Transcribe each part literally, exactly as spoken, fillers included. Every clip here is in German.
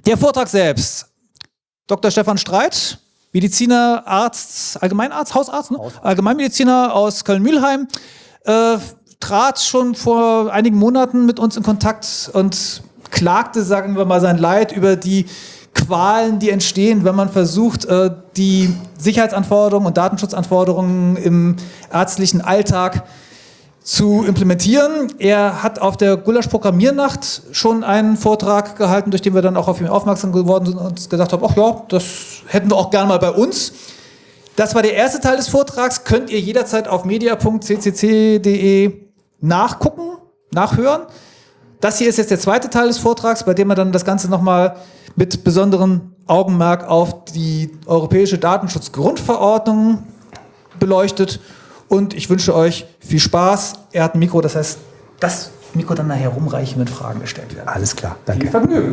Der Vortrag selbst. Doktor Stefan Streit, Mediziner, Arzt, Allgemeinarzt, Hausarzt, ne? Hausarzt. Allgemeinmediziner aus Köln-Mülheim, äh, trat schon vor einigen Monaten mit uns in Kontakt und klagte, sagen wir mal, sein Leid über die Qualen, die entstehen, wenn man versucht, äh, die Sicherheitsanforderungen und Datenschutzanforderungen im ärztlichen Alltag zu implementieren. Er hat auf der Gulasch-Programmiernacht schon einen Vortrag gehalten, durch den wir dann auch auf ihn aufmerksam geworden sind und uns gedacht haben, ach ja, das hätten wir auch gerne mal bei uns. Das war der erste Teil des Vortrags, könnt ihr jederzeit auf media punkt c c c punkt d e nachgucken, nachhören. Das hier ist jetzt der zweite Teil des Vortrags, bei dem er dann das Ganze nochmal mit besonderem Augenmerk auf die Europäische Datenschutzgrundverordnung beleuchtet. Und ich wünsche euch viel Spaß. Er hat ein Mikro, das heißt, das Mikro dann nachher rumreichen, wenn Fragen gestellt werden. Alles klar, danke. Viel Vergnügen.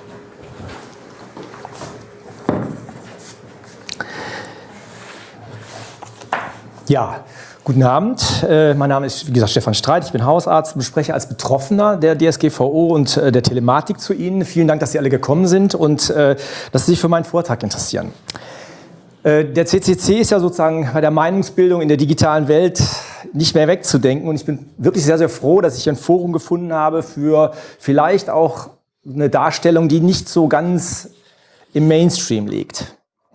Ja, guten Abend. Äh, mein Name ist, wie gesagt, Stefan Streit. Ich bin Hausarzt und spreche als Betroffener der D S G V O und äh, der Telematik zu Ihnen. Vielen Dank, dass Sie alle gekommen sind und äh, dass Sie sich für meinen Vortrag interessieren. Der C C C ist ja sozusagen bei der Meinungsbildung in der digitalen Welt nicht mehr wegzudenken. Und ich bin wirklich sehr, sehr froh, dass ich ein Forum gefunden habe für vielleicht auch eine Darstellung, die nicht so ganz im Mainstream liegt.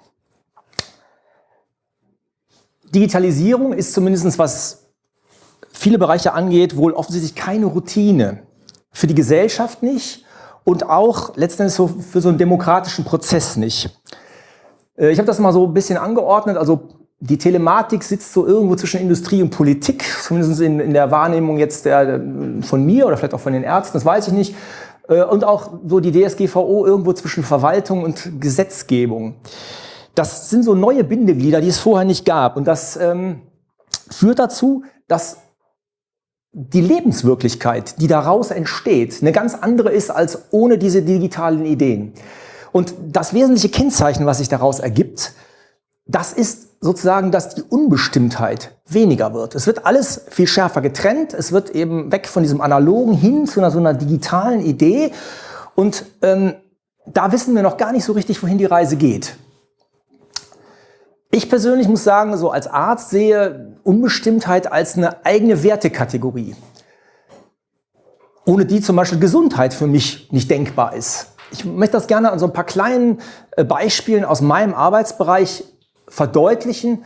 Digitalisierung ist zumindest, was viele Bereiche angeht, wohl offensichtlich keine Routine. Für die Gesellschaft nicht und auch letztendlich so für so einen demokratischen Prozess nicht. Ich habe das mal so ein bisschen angeordnet, also die Telematik sitzt so irgendwo zwischen Industrie und Politik, zumindest in, in der Wahrnehmung jetzt der, von mir oder vielleicht auch von den Ärzten, das weiß ich nicht. Und auch so die D S G V O irgendwo zwischen Verwaltung und Gesetzgebung. Das sind so neue Bindeglieder, die es vorher nicht gab. Und das ähm, führt dazu, dass die Lebenswirklichkeit, die daraus entsteht, eine ganz andere ist als ohne diese digitalen Ideen. Und das wesentliche Kennzeichen, was sich daraus ergibt, das ist sozusagen, dass die Unbestimmtheit weniger wird. Es wird alles viel schärfer getrennt. Es wird eben weg von diesem Analogen hin zu einer so einer digitalen Idee. Und ähm, da wissen wir noch gar nicht so richtig, wohin die Reise geht. Ich persönlich muss sagen, so als Arzt sehe Unbestimmtheit als eine eigene Wertekategorie, ohne die zum Beispiel Gesundheit für mich nicht denkbar ist. Ich möchte das gerne an so ein paar kleinen Beispielen aus meinem Arbeitsbereich verdeutlichen,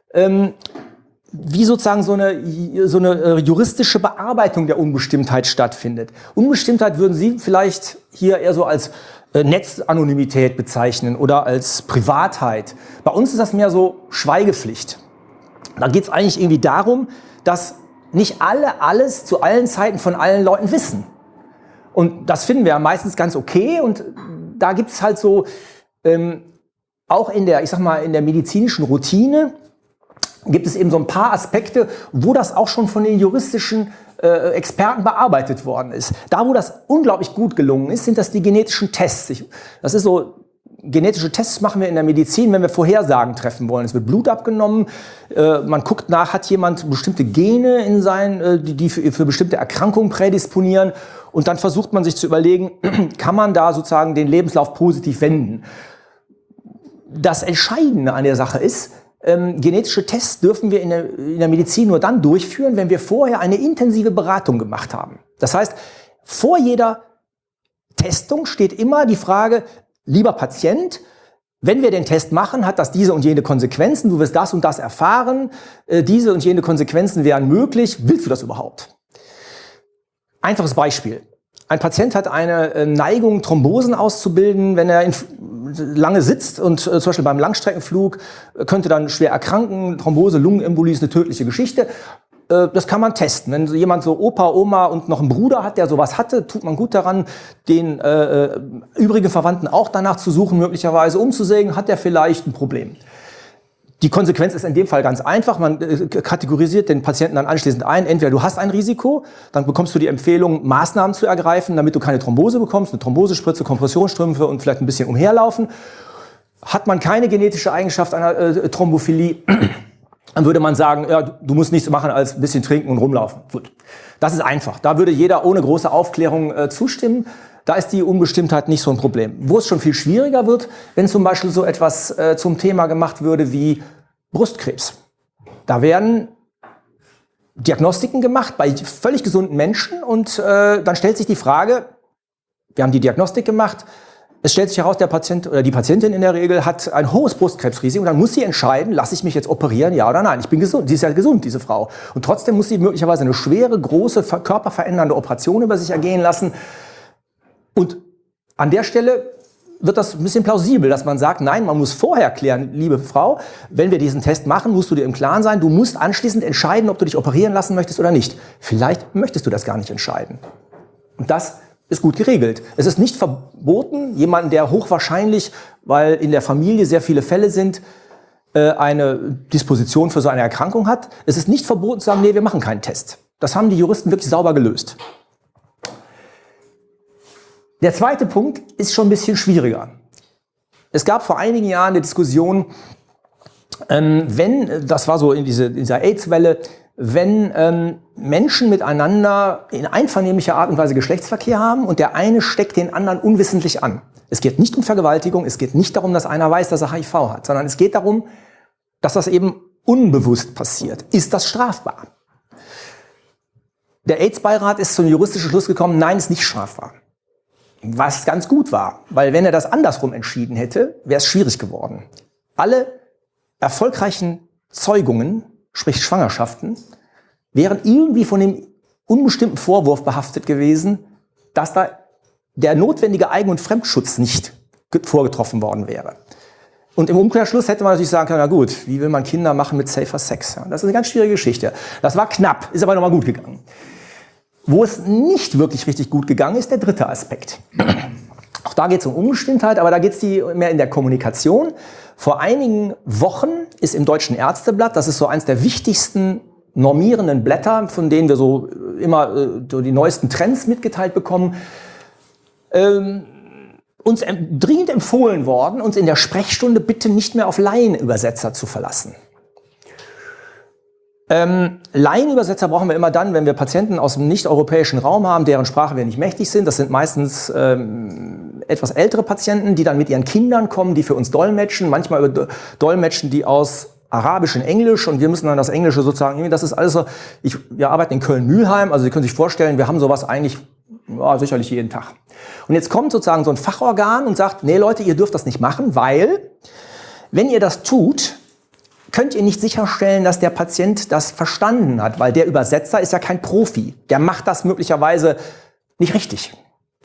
wie sozusagen so eine, so eine juristische Bearbeitung der Unbestimmtheit stattfindet. Unbestimmtheit würden Sie vielleicht hier eher so als Netzanonymität bezeichnen oder als Privatheit. Bei uns ist das mehr so Schweigepflicht. Da geht es eigentlich irgendwie darum, dass nicht alle alles zu allen Zeiten von allen Leuten wissen. Und das finden wir ja meistens ganz okay. Und da gibt es halt so, ähm, auch in der, ich sag mal, in der medizinischen Routine gibt es eben so ein paar Aspekte, wo das auch schon von den juristischen äh, Experten bearbeitet worden ist. Da, wo das unglaublich gut gelungen ist, sind das die genetischen Tests. Ich, das ist so, genetische Tests machen wir in der Medizin, wenn wir Vorhersagen treffen wollen. Es wird Blut abgenommen, äh, man guckt nach, hat jemand bestimmte Gene in sein, äh, die, die für, für bestimmte Erkrankungen prädisponieren. Und dann versucht man sich zu überlegen, kann man da sozusagen den Lebenslauf positiv wenden. Das Entscheidende an der Sache ist, ähm, genetische Tests dürfen wir in der, in der Medizin nur dann durchführen, wenn wir vorher eine intensive Beratung gemacht haben. Das heißt, vor jeder Testung steht immer die Frage, lieber Patient, wenn wir den Test machen, hat das diese und jene Konsequenzen, du wirst das und das erfahren, äh, diese und jene Konsequenzen wären möglich, willst du das überhaupt? Einfaches Beispiel. Ein Patient hat eine Neigung, Thrombosen auszubilden, wenn er in, lange sitzt und äh, zum Beispiel beim Langstreckenflug äh, könnte dann schwer erkranken. Thrombose, Lungenembolie ist eine tödliche Geschichte. Äh, das kann man testen. Wenn jemand so Opa, Oma und noch einen Bruder hat, der sowas hatte, tut man gut daran, den äh, übrigen Verwandten auch danach zu suchen, möglicherweise umzusägen, hat der vielleicht ein Problem. Die Konsequenz ist in dem Fall ganz einfach. Man äh, kategorisiert den Patienten dann anschließend ein. Entweder du hast ein Risiko, dann bekommst du die Empfehlung, Maßnahmen zu ergreifen, damit du keine Thrombose bekommst, eine Thrombosespritze, Kompressionsstrümpfe und vielleicht ein bisschen umherlaufen. Hat man keine genetische Eigenschaft einer äh, Thrombophilie, dann würde man sagen, ja, du musst nichts machen als ein bisschen trinken und rumlaufen. Gut. Das ist einfach. Da würde jeder ohne große Aufklärung äh, zustimmen. Da ist die Unbestimmtheit nicht so ein Problem. Wo es schon viel schwieriger wird, wenn zum Beispiel so etwas äh, zum Thema gemacht würde wie Brustkrebs. Da werden Diagnostiken gemacht bei völlig gesunden Menschen und äh, dann stellt sich die Frage, wir haben die Diagnostik gemacht, es stellt sich heraus, der Patient oder die Patientin in der Regel hat ein hohes Brustkrebsrisiko und dann muss sie entscheiden, lasse ich mich jetzt operieren, ja oder nein. Ich bin gesund, sie ist ja gesund, diese Frau. Und trotzdem muss sie möglicherweise eine schwere, große, körperverändernde Operation über sich ergehen lassen. Und an der Stelle wird das ein bisschen plausibel, dass man sagt, nein, man muss vorher klären, liebe Frau, wenn wir diesen Test machen, musst du dir im Klaren sein, du musst anschließend entscheiden, ob du dich operieren lassen möchtest oder nicht. Vielleicht möchtest du das gar nicht entscheiden. Und das ist gut geregelt. Es ist nicht verboten, jemanden, der hochwahrscheinlich, weil in der Familie sehr viele Fälle sind, eine Disposition für so eine Erkrankung hat. Es ist nicht verboten zu sagen, nee, wir machen keinen Test. Das haben die Juristen wirklich sauber gelöst. Der zweite Punkt ist schon ein bisschen schwieriger. Es gab vor einigen Jahren eine Diskussion, ähm, wenn, das war so in diese, dieser AIDS-Welle, wenn ähm, Menschen miteinander in einvernehmlicher Art und Weise Geschlechtsverkehr haben und der eine steckt den anderen unwissentlich an. Es geht nicht um Vergewaltigung, es geht nicht darum, dass einer weiß, dass er H I V hat, sondern es geht darum, dass das eben unbewusst passiert. Ist das strafbar? Der AIDS-Beirat ist zum juristischen Schluss gekommen, nein, ist nicht strafbar. Was ganz gut war, weil wenn er das andersrum entschieden hätte, wäre es schwierig geworden. Alle erfolgreichen Zeugungen, sprich Schwangerschaften, wären irgendwie von dem unbestimmten Vorwurf behaftet gewesen, dass da der notwendige Eigen- und Fremdschutz nicht vorgetroffen worden wäre. Und im Umkehrschluss hätte man natürlich sagen können, na gut, wie will man Kinder machen mit safer Sex? Ja, das ist eine ganz schwierige Geschichte. Das war knapp, ist aber nochmal gut gegangen. Wo es nicht wirklich richtig gut gegangen ist, der dritte Aspekt. Auch da geht es um Unbestimmtheit, aber da geht es mehr in der Kommunikation. Vor einigen Wochen ist im Deutschen Ärzteblatt, das ist so eins der wichtigsten normierenden Blätter, von denen wir so immer äh, so die neuesten Trends mitgeteilt bekommen, ähm, uns em- dringend empfohlen worden, uns in der Sprechstunde bitte nicht mehr auf Laienübersetzer zu verlassen. Ähm, Laienübersetzer brauchen wir immer dann, wenn wir Patienten aus dem nicht-europäischen Raum haben, deren Sprache wir nicht mächtig sind. Das sind meistens ähm, etwas ältere Patienten, die dann mit ihren Kindern kommen, die für uns dolmetschen. Manchmal über Dolmetschen die aus Arabisch in Englisch und wir müssen dann das Englische sozusagen, das ist alles so. Ich, wir arbeiten in Köln-Mülheim, also Sie können sich vorstellen, wir haben sowas eigentlich ja, sicherlich jeden Tag. Und jetzt kommt sozusagen so ein Fachorgan und sagt, nee Leute, ihr dürft das nicht machen, weil wenn ihr das tut, könnt ihr nicht sicherstellen, dass der Patient das verstanden hat, weil der Übersetzer ist ja kein Profi. Der macht das möglicherweise nicht richtig.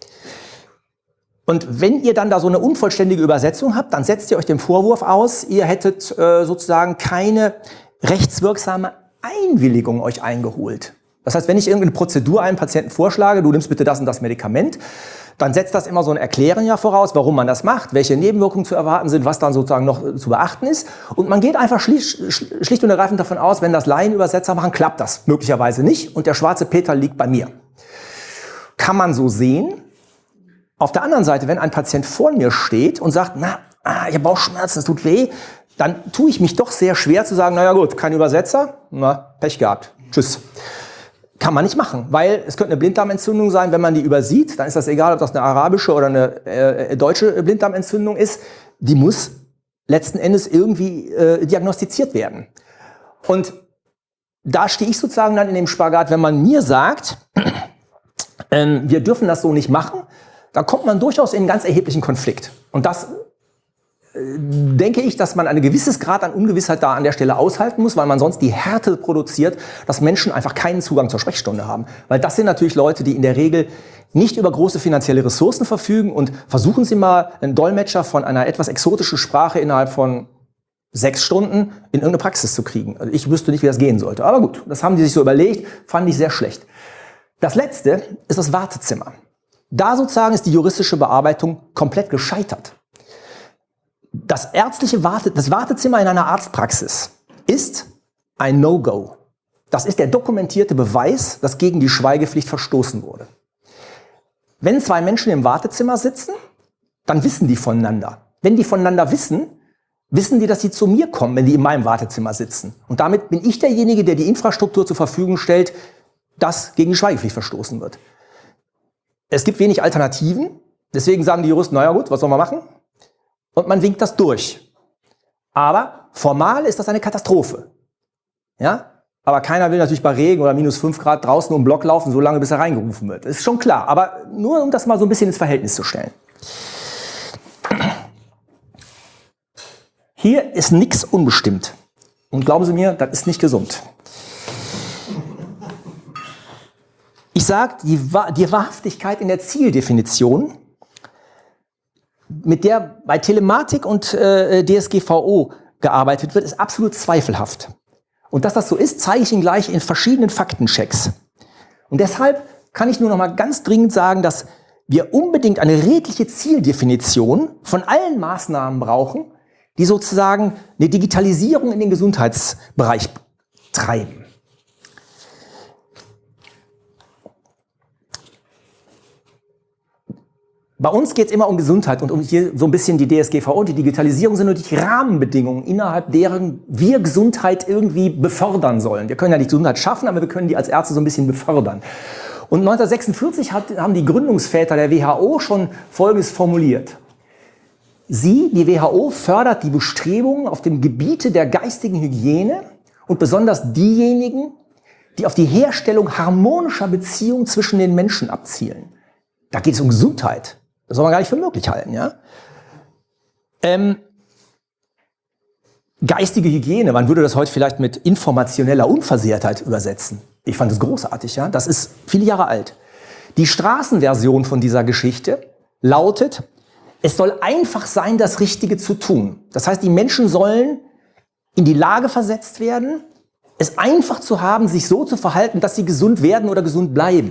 Und wenn ihr dann da so eine unvollständige Übersetzung habt, dann setzt ihr euch dem Vorwurf aus, ihr hättet äh, sozusagen keine rechtswirksame Einwilligung euch eingeholt. Das heißt, wenn ich irgendeine Prozedur einem Patienten vorschlage, du nimmst bitte das und das Medikament, dann setzt das immer so ein Erklären ja voraus, warum man das macht, welche Nebenwirkungen zu erwarten sind, was dann sozusagen noch zu beachten ist. Und man geht einfach schlicht, schlicht und ergreifend davon aus, wenn das Laienübersetzer machen, klappt das möglicherweise nicht und der schwarze Peter liegt bei mir. Kann man so sehen. Auf der anderen Seite, wenn ein Patient vor mir steht und sagt, na, ah, ich habe Bauchschmerzen, es tut weh, dann tue ich mich doch sehr schwer zu sagen, naja gut, kein Übersetzer, na, Pech gehabt, tschüss. Kann man nicht machen, weil es könnte eine Blinddarmentzündung sein, wenn man die übersieht, dann ist das egal, ob das eine arabische oder eine äh, deutsche Blinddarmentzündung ist, die muss letzten Endes irgendwie äh, diagnostiziert werden. Und da stehe ich sozusagen dann in dem Spagat, wenn man mir sagt, äh, wir dürfen das so nicht machen, dann kommt man durchaus in einen ganz erheblichen Konflikt. Und das denke ich, dass man ein gewisses Grad an Ungewissheit da an der Stelle aushalten muss, weil man sonst die Härte produziert, dass Menschen einfach keinen Zugang zur Sprechstunde haben. Weil das sind natürlich Leute, die in der Regel nicht über große finanzielle Ressourcen verfügen und versuchen Sie mal einen Dolmetscher von einer etwas exotischen Sprache innerhalb von sechs Stunden in irgendeine Praxis zu kriegen. Also ich wüsste nicht, wie das gehen sollte. Aber gut, das haben die sich so überlegt, fand ich sehr schlecht. Das Letzte ist das Wartezimmer. Da sozusagen ist die juristische Bearbeitung komplett gescheitert. Das ärztliche Warte, das Wartezimmer in einer Arztpraxis ist ein No-Go. Das ist der dokumentierte Beweis, dass gegen die Schweigepflicht verstoßen wurde. Wenn zwei Menschen im Wartezimmer sitzen, dann wissen die voneinander. Wenn die voneinander wissen, wissen die, dass sie zu mir kommen, wenn die in meinem Wartezimmer sitzen. Und damit bin ich derjenige, der die Infrastruktur zur Verfügung stellt, dass gegen die Schweigepflicht verstoßen wird. Es gibt wenig Alternativen. Deswegen sagen die Juristen, naja gut, was soll man machen? Und man winkt das durch. Aber formal ist das eine Katastrophe. Ja? Aber keiner will natürlich bei Regen oder minus fünf Grad draußen um den Block laufen, so lange bis er reingerufen wird. Das ist schon klar. Aber nur um das mal so ein bisschen ins Verhältnis zu stellen. Hier ist nichts unbestimmt. Und glauben Sie mir, das ist nicht gesund. Ich sage, die, die Wahrhaftigkeit in der Zieldefinition, mit der bei Telematik und äh, D S G V O gearbeitet wird, ist absolut zweifelhaft. Und dass das so ist, zeige ich Ihnen gleich in verschiedenen Faktenchecks. Und deshalb kann ich nur noch mal ganz dringend sagen, dass wir unbedingt eine redliche Zieldefinition von allen Maßnahmen brauchen, die sozusagen eine Digitalisierung in den Gesundheitsbereich treiben. Bei uns geht es immer um Gesundheit und um hier so ein bisschen die D S G V O und die Digitalisierung sind nur die Rahmenbedingungen, innerhalb deren wir Gesundheit irgendwie befördern sollen. Wir können ja nicht Gesundheit schaffen, aber wir können die als Ärzte so ein bisschen befördern. Und neunzehnhundertsechsundvierzig hat, haben die Gründungsväter der W H O schon Folgendes formuliert. Sie, die W H O, fördert die Bestrebungen auf dem Gebiete der geistigen Hygiene und besonders diejenigen, die auf die Herstellung harmonischer Beziehungen zwischen den Menschen abzielen. Da geht es um Gesundheit. Das soll man gar nicht für möglich halten, ja? Ähm, geistige Hygiene, man würde das heute vielleicht mit informationeller Unversehrtheit übersetzen. Ich fand es großartig, ja? Das ist viele Jahre alt. Die Straßenversion von dieser Geschichte lautet, es soll einfach sein, das Richtige zu tun. Das heißt, die Menschen sollen in die Lage versetzt werden, es einfach zu haben, sich so zu verhalten, dass sie gesund werden oder gesund bleiben.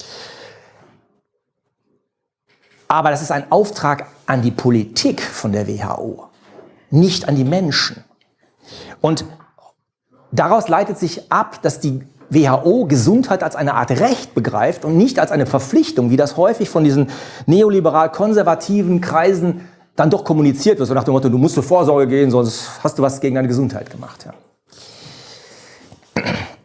Aber das ist ein Auftrag an die Politik von der W H O, nicht an die Menschen. Und daraus leitet sich ab, dass die W H O Gesundheit als eine Art Recht begreift und nicht als eine Verpflichtung, wie das häufig von diesen neoliberal-konservativen Kreisen dann doch kommuniziert wird. So nach dem Motto, du musst zur Vorsorge gehen, sonst hast du was gegen deine Gesundheit gemacht. Ja.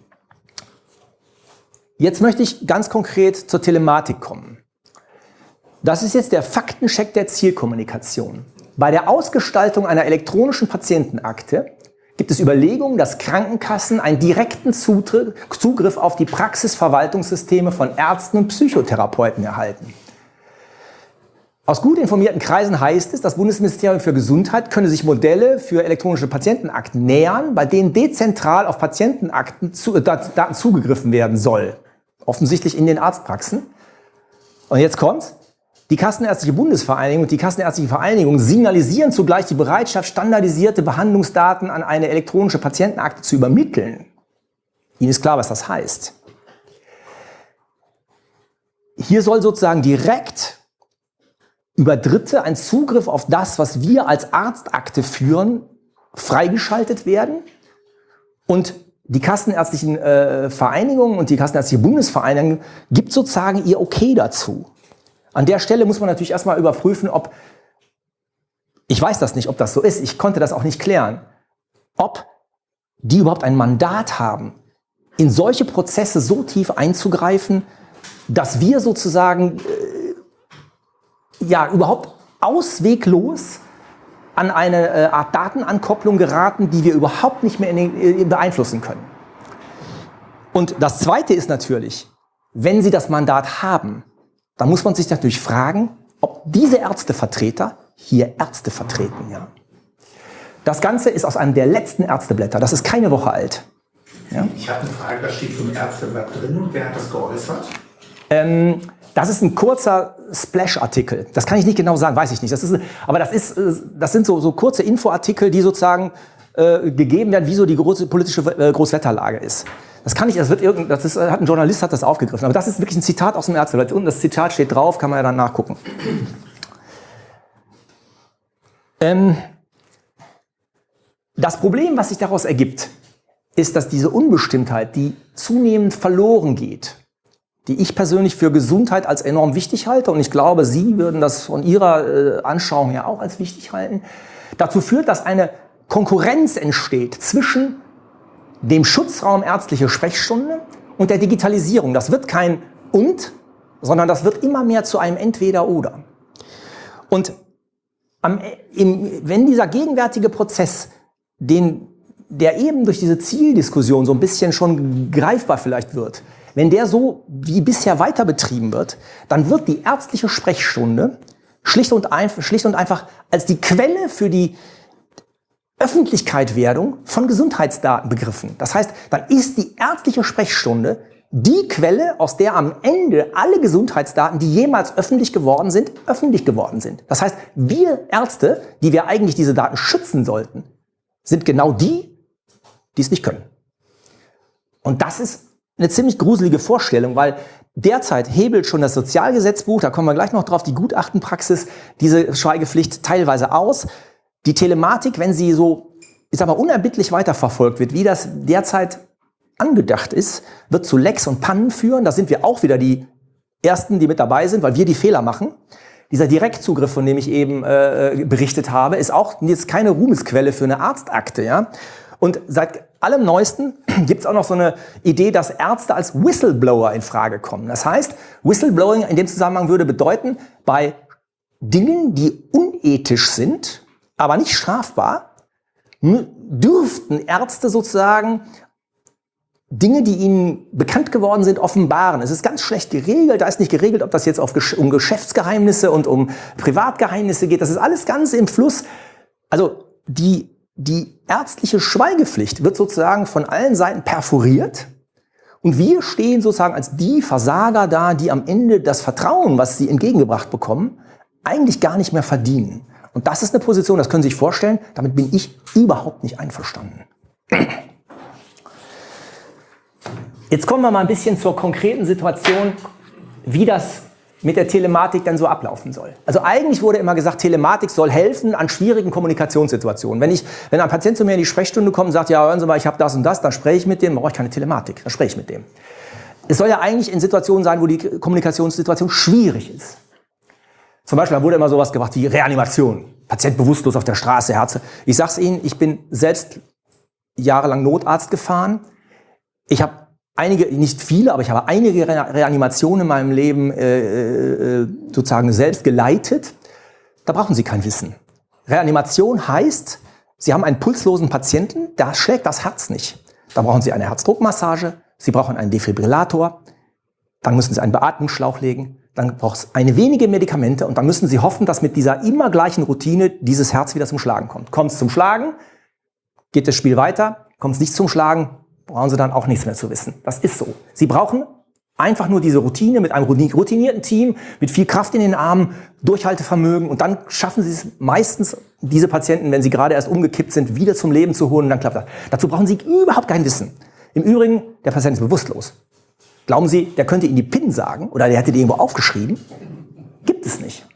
Jetzt möchte ich ganz konkret zur Telematik kommen. Das ist jetzt der Faktencheck der Zielkommunikation. Bei der Ausgestaltung einer elektronischen Patientenakte gibt es Überlegungen, dass Krankenkassen einen direkten Zugriff auf die Praxisverwaltungssysteme von Ärzten und Psychotherapeuten erhalten. Aus gut informierten Kreisen heißt es, das Bundesministerium für Gesundheit könne sich Modelle für elektronische Patientenakten nähern, bei denen dezentral auf Patientenakten zu, Daten zugegriffen werden soll. Offensichtlich in den Arztpraxen. Und jetzt kommt's. Die Kassenärztliche Bundesvereinigung und die Kassenärztliche Vereinigung signalisieren zugleich die Bereitschaft, standardisierte Behandlungsdaten an eine elektronische Patientenakte zu übermitteln. Ihnen ist klar, was das heißt. Hier soll sozusagen direkt über Dritte ein Zugriff auf das, was wir als Arztakte führen, freigeschaltet werden. Und die Kassenärztlichen äh, Vereinigungen und die Kassenärztliche Bundesvereinigung gibt sozusagen ihr Okay dazu. An der Stelle muss man natürlich erstmal überprüfen, ob, ich weiß das nicht, ob das so ist, ich konnte das auch nicht klären, ob die überhaupt ein Mandat haben, in solche Prozesse so tief einzugreifen, dass wir sozusagen äh, ja überhaupt ausweglos an eine äh, Art Datenankopplung geraten, die wir überhaupt nicht mehr in den, äh, beeinflussen können. Und das Zweite ist natürlich, wenn Sie das Mandat haben, dann muss man sich natürlich fragen, ob diese Ärztevertreter hier Ärzte vertreten. Ja. Das Ganze ist aus einem der letzten Ärzteblätter. Das ist keine Woche alt. Ja. Ich habe eine Frage, da steht so ein Ärzteblatt drin und wer hat das geäußert? Ähm, das ist ein kurzer Splash-Artikel. Das kann ich nicht genau sagen, weiß ich nicht. Das ist, aber das, ist, das sind so, so kurze Infoartikel, die sozusagen äh, gegeben werden, wie so die große politische äh, Großwetterlage ist. Das kann ich, das wird irgend, das ist, hat ein Journalist hat das aufgegriffen. Aber das ist wirklich ein Zitat aus dem Ärzteblatt. Und das Zitat steht drauf, kann man ja dann nachgucken. Ähm, das Problem, was sich daraus ergibt, ist, dass diese Unbestimmtheit, die zunehmend verloren geht, die ich persönlich für Gesundheit als enorm wichtig halte, und ich glaube, Sie würden das von Ihrer äh, Anschauung her auch als wichtig halten, dazu führt, dass eine Konkurrenz entsteht zwischen dem Schutzraum ärztliche Sprechstunde und der Digitalisierung. Das wird kein Und, sondern das wird immer mehr zu einem Entweder-Oder. Und am, im, wenn dieser gegenwärtige Prozess, den, der eben durch diese Zieldiskussion so ein bisschen schon greifbar vielleicht wird, wenn der so wie bisher weiter betrieben wird, dann wird die ärztliche Sprechstunde schlicht und, einf schlicht und einfach als die Quelle für die Öffentlichkeitwerdung von Gesundheitsdaten begriffen. Das heißt, dann ist die ärztliche Sprechstunde die Quelle, aus der am Ende alle Gesundheitsdaten, die jemals öffentlich geworden sind, öffentlich geworden sind. Das heißt, wir Ärzte, die wir eigentlich diese Daten schützen sollten, sind genau die, die es nicht können. Und das ist eine ziemlich gruselige Vorstellung, weil derzeit hebelt schon das Sozialgesetzbuch, da kommen wir gleich noch drauf, die Gutachtenpraxis, diese Schweigepflicht teilweise aus. Die Telematik, wenn sie so, ich sag mal, unerbittlich weiterverfolgt wird, wie das derzeit angedacht ist, wird zu Lecks und Pannen führen. Da sind wir auch wieder die Ersten, die mit dabei sind, weil wir die Fehler machen. Dieser Direktzugriff, von dem ich eben äh, berichtet habe, ist auch jetzt keine Ruhmesquelle für eine Arztakte. Ja? Und seit allem Neuesten gibt es auch noch so eine Idee, dass Ärzte als Whistleblower in Frage kommen. Das heißt, Whistleblowing in dem Zusammenhang würde bedeuten, bei Dingen, die unethisch sind, aber nicht strafbar, dürften Ärzte sozusagen Dinge, die ihnen bekannt geworden sind, offenbaren. Es ist ganz schlecht geregelt. Da ist nicht geregelt, ob das jetzt auf Gesch- um Geschäftsgeheimnisse und um Privatgeheimnisse geht. Das ist alles ganz im Fluss. Also die, die ärztliche Schweigepflicht wird sozusagen von allen Seiten perforiert. Und wir stehen sozusagen als die Versager da, die am Ende das Vertrauen, was sie entgegengebracht bekommen, eigentlich gar nicht mehr verdienen. Und das ist eine Position, das können Sie sich vorstellen, damit bin ich überhaupt nicht einverstanden. Jetzt kommen wir mal ein bisschen zur konkreten Situation, wie das mit der Telematik dann so ablaufen soll. Also eigentlich wurde immer gesagt, Telematik soll helfen an schwierigen Kommunikationssituationen. Wenn ich, wenn ein Patient zu mir in die Sprechstunde kommt und sagt, ja, hören Sie mal, ich habe das und das, dann spreche ich mit dem, dann brauche ich keine Telematik, dann spreche ich mit dem. Es soll ja eigentlich in Situationen sein, wo die Kommunikationssituation schwierig ist. Zum Beispiel, da wurde immer sowas gemacht wie Reanimation. Patient bewusstlos auf der Straße, Herz. Ich sag's Ihnen, ich bin selbst jahrelang Notarzt gefahren. Ich habe einige, nicht viele, aber ich habe einige Re Reanimationen in meinem Leben äh, äh, sozusagen selbst geleitet. Da brauchen Sie kein Wissen. Reanimation heißt, Sie haben einen pulslosen Patienten, da schlägt das Herz nicht. Da brauchen Sie eine Herzdruckmassage, Sie brauchen einen Defibrillator, dann müssen Sie einen Beatmungsschlauch legen. Dann braucht es eine wenige Medikamente und dann müssen Sie hoffen, dass mit dieser immer gleichen Routine dieses Herz wieder zum Schlagen kommt. Kommt es zum Schlagen, geht das Spiel weiter. Kommt es nicht zum Schlagen, brauchen Sie dann auch nichts mehr zu wissen. Das ist so. Sie brauchen einfach nur diese Routine mit einem routinierten Team, mit viel Kraft in den Armen, Durchhaltevermögen und dann schaffen Sie es meistens, diese Patienten, wenn sie gerade erst umgekippt sind, wieder zum Leben zu holen und dann klappt das. Dazu brauchen Sie überhaupt kein Wissen. Im Übrigen, der Patient ist bewusstlos. Glauben Sie, der könnte Ihnen die PIN sagen oder der hätte die irgendwo aufgeschrieben? Gibt es nicht.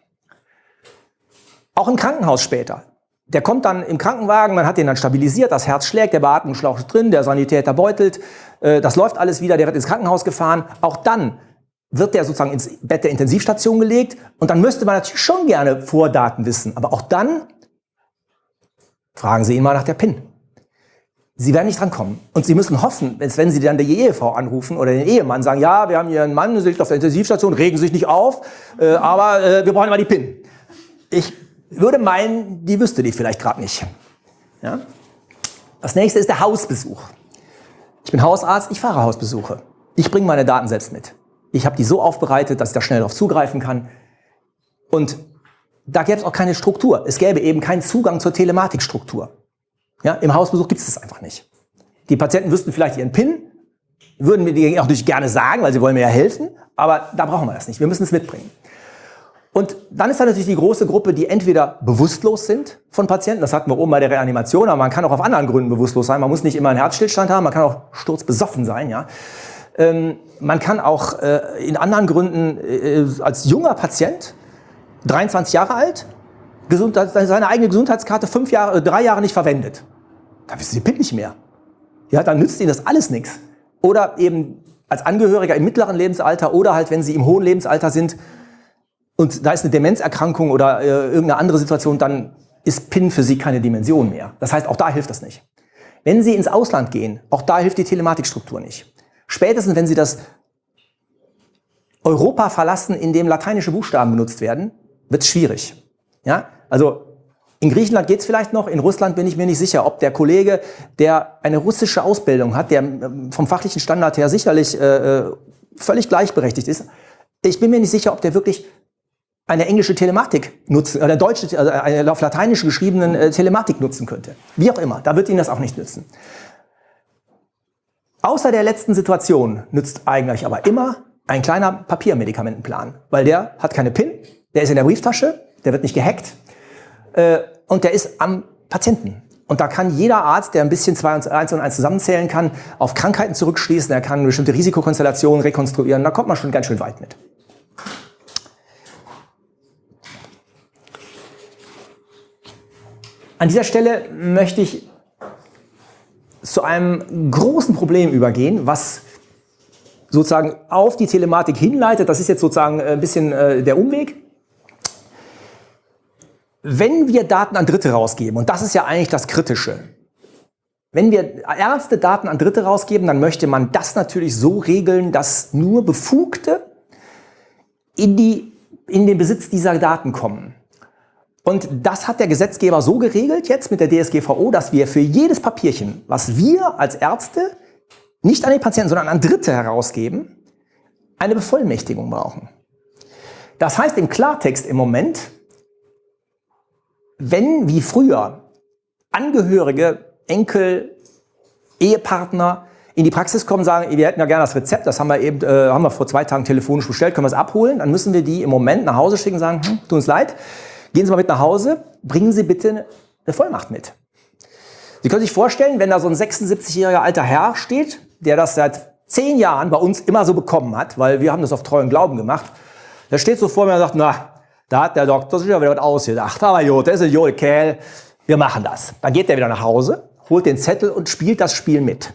Auch im Krankenhaus später. Der kommt dann im Krankenwagen, man hat den dann stabilisiert, das Herz schlägt, der Beatmungsschlauch ist drin, der Sanitäter beutelt, äh, das läuft alles wieder, der wird ins Krankenhaus gefahren. Auch dann wird der sozusagen ins Bett der Intensivstation gelegt und dann müsste man natürlich schon gerne Vordaten wissen. Aber auch dann fragen Sie ihn mal nach der PIN. Sie werden nicht dran kommen. Und Sie müssen hoffen, wenn Sie dann die Ehefrau anrufen oder den Ehemann, sagen, ja, wir haben hier einen Mann, der liegt auf der Intensivstation, regen Sie sich nicht auf, äh, aber äh, wir brauchen immer die PIN. Ich würde meinen, die wüsste die vielleicht gerade nicht. Ja? Das nächste ist der Hausbesuch. Ich bin Hausarzt, ich fahre Hausbesuche. Ich bringe meine Daten selbst mit. Ich habe die so aufbereitet, dass ich da schnell darauf zugreifen kann. Und da gäbe es auch keine Struktur. Es gäbe eben keinen Zugang zur Telematikstruktur. Ja, im Hausbesuch gibt es das einfach nicht. Die Patienten wüssten vielleicht ihren PIN, würden mir die auch natürlich gerne sagen, weil sie wollen mir ja helfen, aber da brauchen wir das nicht. Wir müssen es mitbringen. Und dann ist da natürlich die große Gruppe, die entweder bewusstlos sind von Patienten, das hatten wir oben bei der Reanimation, aber man kann auch auf anderen Gründen bewusstlos sein. Man muss nicht immer einen Herzstillstand haben, man kann auch sturzbesoffen sein. Ja. Ähm, man kann auch äh, in anderen Gründen äh, als junger Patient, dreiundzwanzig Jahre alt, Gesund, seine eigene Gesundheitskarte fünf Jahre, drei Jahre nicht verwendet. Da wissen Sie PIN nicht mehr. Ja, dann nützt Ihnen das alles nichts. Oder eben als Angehöriger im mittleren Lebensalter oder halt, wenn Sie im hohen Lebensalter sind und da ist eine Demenzerkrankung oder äh, irgendeine andere Situation, dann ist PIN für Sie keine Dimension mehr. Das heißt, auch da hilft das nicht. Wenn Sie ins Ausland gehen, auch da hilft die Telematikstruktur nicht. Spätestens, wenn Sie das Europa verlassen, in dem lateinische Buchstaben benutzt werden, wird es schwierig. Ja? Also in Griechenland geht es vielleicht noch, in Russland bin ich mir nicht sicher, ob der Kollege, der eine russische Ausbildung hat, der vom fachlichen Standard her sicherlich äh, völlig gleichberechtigt ist, ich bin mir nicht sicher, ob der wirklich eine englische Telematik nutzen, oder deutsche, also eine auf Lateinisch geschriebenen äh, Telematik nutzen könnte. Wie auch immer, da wird Ihnen das auch nicht nützen. Außer der letzten Situation nützt eigentlich aber immer ein kleiner Papiermedikamentenplan, weil der hat keine PIN, der ist in der Brieftasche, der wird nicht gehackt äh, und der ist am Patienten. Und da kann jeder Arzt, der ein bisschen zwei und eins und eins zusammenzählen kann, auf Krankheiten zurückschließen, er kann bestimmte Risikokonstellationen rekonstruieren, da kommt man schon ganz schön weit mit. An dieser Stelle möchte ich zu einem großen Problem übergehen, was sozusagen auf die Telematik hinleitet. Das ist jetzt sozusagen ein bisschen äh, der Umweg. Wenn wir Daten an Dritte rausgeben, und das ist ja eigentlich das Kritische, wenn wir Ärzte Daten an Dritte rausgeben, dann möchte man das natürlich so regeln, dass nur Befugte in, die, in den Besitz dieser Daten kommen. Und das hat der Gesetzgeber so geregelt jetzt mit der D S G V O, dass wir für jedes Papierchen, was wir als Ärzte nicht an den Patienten, sondern an Dritte herausgeben, eine Bevollmächtigung brauchen. Das heißt im Klartext im Moment, wenn wie früher Angehörige, Enkel, Ehepartner in die Praxis kommen und sagen, wir hätten ja gerne das Rezept, das haben wir eben äh, haben wir vor zwei Tagen telefonisch bestellt, können wir es abholen, dann müssen wir die im Moment nach Hause schicken und sagen, hm, tut uns leid, gehen Sie mal mit nach Hause, bringen Sie bitte eine Vollmacht mit. Sie können sich vorstellen, wenn da so ein sechsundsiebzigjähriger alter Herr steht, der das seit zehn Jahren bei uns immer so bekommen hat, weil wir haben das auf treuen Glauben gemacht, der steht so vor mir und sagt, na, da hat der Doktor sich ja wieder was ausgedacht, aber gut, der ist ein guter Kerl, wir machen das. Dann geht der wieder nach Hause, holt den Zettel und spielt das Spiel mit.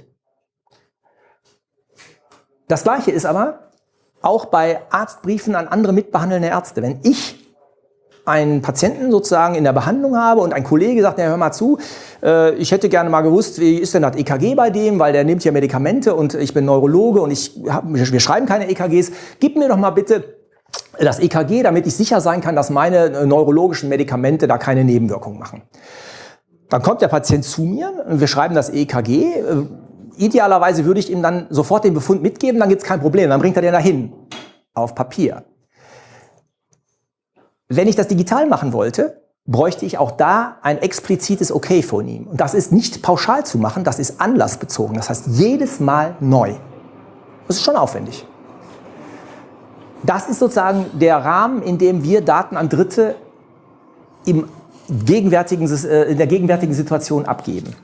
Das Gleiche ist aber auch bei Arztbriefen an andere mitbehandelnde Ärzte. Wenn ich einen Patienten sozusagen in der Behandlung habe und ein Kollege sagt, ja, hör mal zu, äh, ich hätte gerne mal gewusst, wie ist denn das E K G bei dem, weil der nimmt ja Medikamente und ich bin Neurologe und ich hab, wir schreiben keine E K Gs. Gib mir doch mal bitte das E K G, damit ich sicher sein kann, dass meine neurologischen Medikamente da keine Nebenwirkungen machen. Dann kommt der Patient zu mir, wir schreiben das E K G. Äh, idealerweise würde ich ihm dann sofort den Befund mitgeben, dann gibt es kein Problem, dann bringt er den dahin, auf Papier. Wenn ich das digital machen wollte, bräuchte ich auch da ein explizites Okay von ihm. Und das ist nicht pauschal zu machen, das ist anlassbezogen. Das heißt, jedes Mal neu. Das ist schon aufwendig. Das ist sozusagen der Rahmen, in dem wir Daten an Dritte im gegenwärtigen, in der gegenwärtigen Situation abgeben.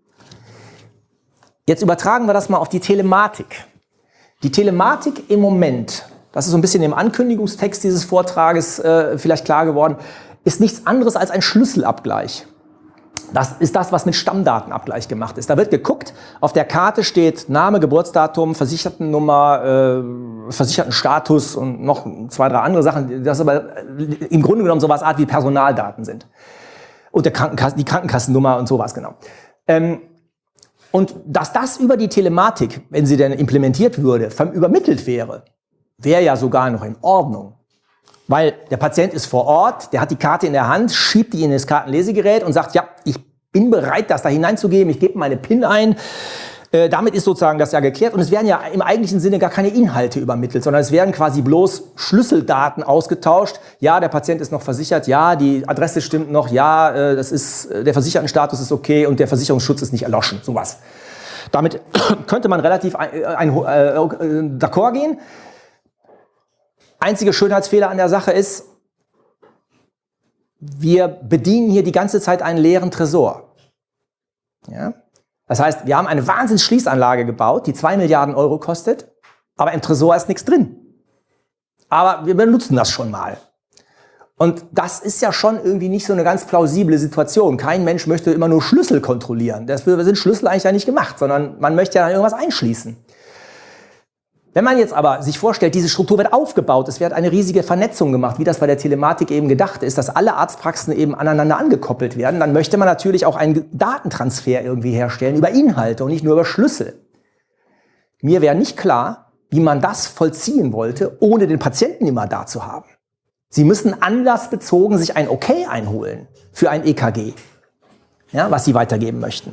Jetzt übertragen wir das mal auf die Telematik. Die Telematik im Moment, das ist so ein bisschen im Ankündigungstext dieses Vortrages äh, vielleicht klar geworden, ist nichts anderes als ein Schlüsselabgleich. Das ist das, was mit Stammdatenabgleich gemacht ist. Da wird geguckt, auf der Karte steht Name, Geburtsdatum, Versichertennummer, äh, Versichertenstatus und noch zwei, drei andere Sachen, das aber im Grunde genommen sowas Art wie Personaldaten sind. Und der Krankenkassen, die Krankenkassennummer und sowas, genau. Ähm, und dass das über die Telematik, wenn sie denn implementiert würde, übermittelt wäre, wäre ja sogar noch in Ordnung. Weil der Patient ist vor Ort, der hat die Karte in der Hand, schiebt die in das Kartenlesegerät und sagt, ja, ich bin bereit, das da hineinzugeben, ich gebe meine PIN ein. Äh, damit ist sozusagen das ja geklärt. Und es werden ja im eigentlichen Sinne gar keine Inhalte übermittelt, sondern es werden quasi bloß Schlüsseldaten ausgetauscht. Ja, der Patient ist noch versichert, ja, die Adresse stimmt noch, ja, äh, das ist, der Versichertenstatus ist okay und der Versicherungsschutz ist nicht erloschen, sowas. Damit könnte man relativ ein, ein, äh, d'accord gehen. Einziger Schönheitsfehler an der Sache ist, wir bedienen hier die ganze Zeit einen leeren Tresor. Ja? Das heißt, wir haben eine Wahnsinns-Schließanlage gebaut, die zwei Milliarden Euro kostet, aber im Tresor ist nichts drin. Aber wir benutzen das schon mal. Und das ist ja schon irgendwie nicht so eine ganz plausible Situation. Kein Mensch möchte immer nur Schlüssel kontrollieren. Dafür sind Schlüssel eigentlich ja nicht gemacht, sondern man möchte ja irgendwas einschließen. Wenn man jetzt aber sich vorstellt, diese Struktur wird aufgebaut, es wird eine riesige Vernetzung gemacht, wie das bei der Telematik eben gedacht ist, dass alle Arztpraxen eben aneinander angekoppelt werden, dann möchte man natürlich auch einen Datentransfer irgendwie herstellen über Inhalte und nicht nur über Schlüssel. Mir wäre nicht klar, wie man das vollziehen wollte, ohne den Patienten immer da zu haben. Sie müssen anlassbezogen sich ein Okay einholen für ein E K G, ja, was Sie weitergeben möchten.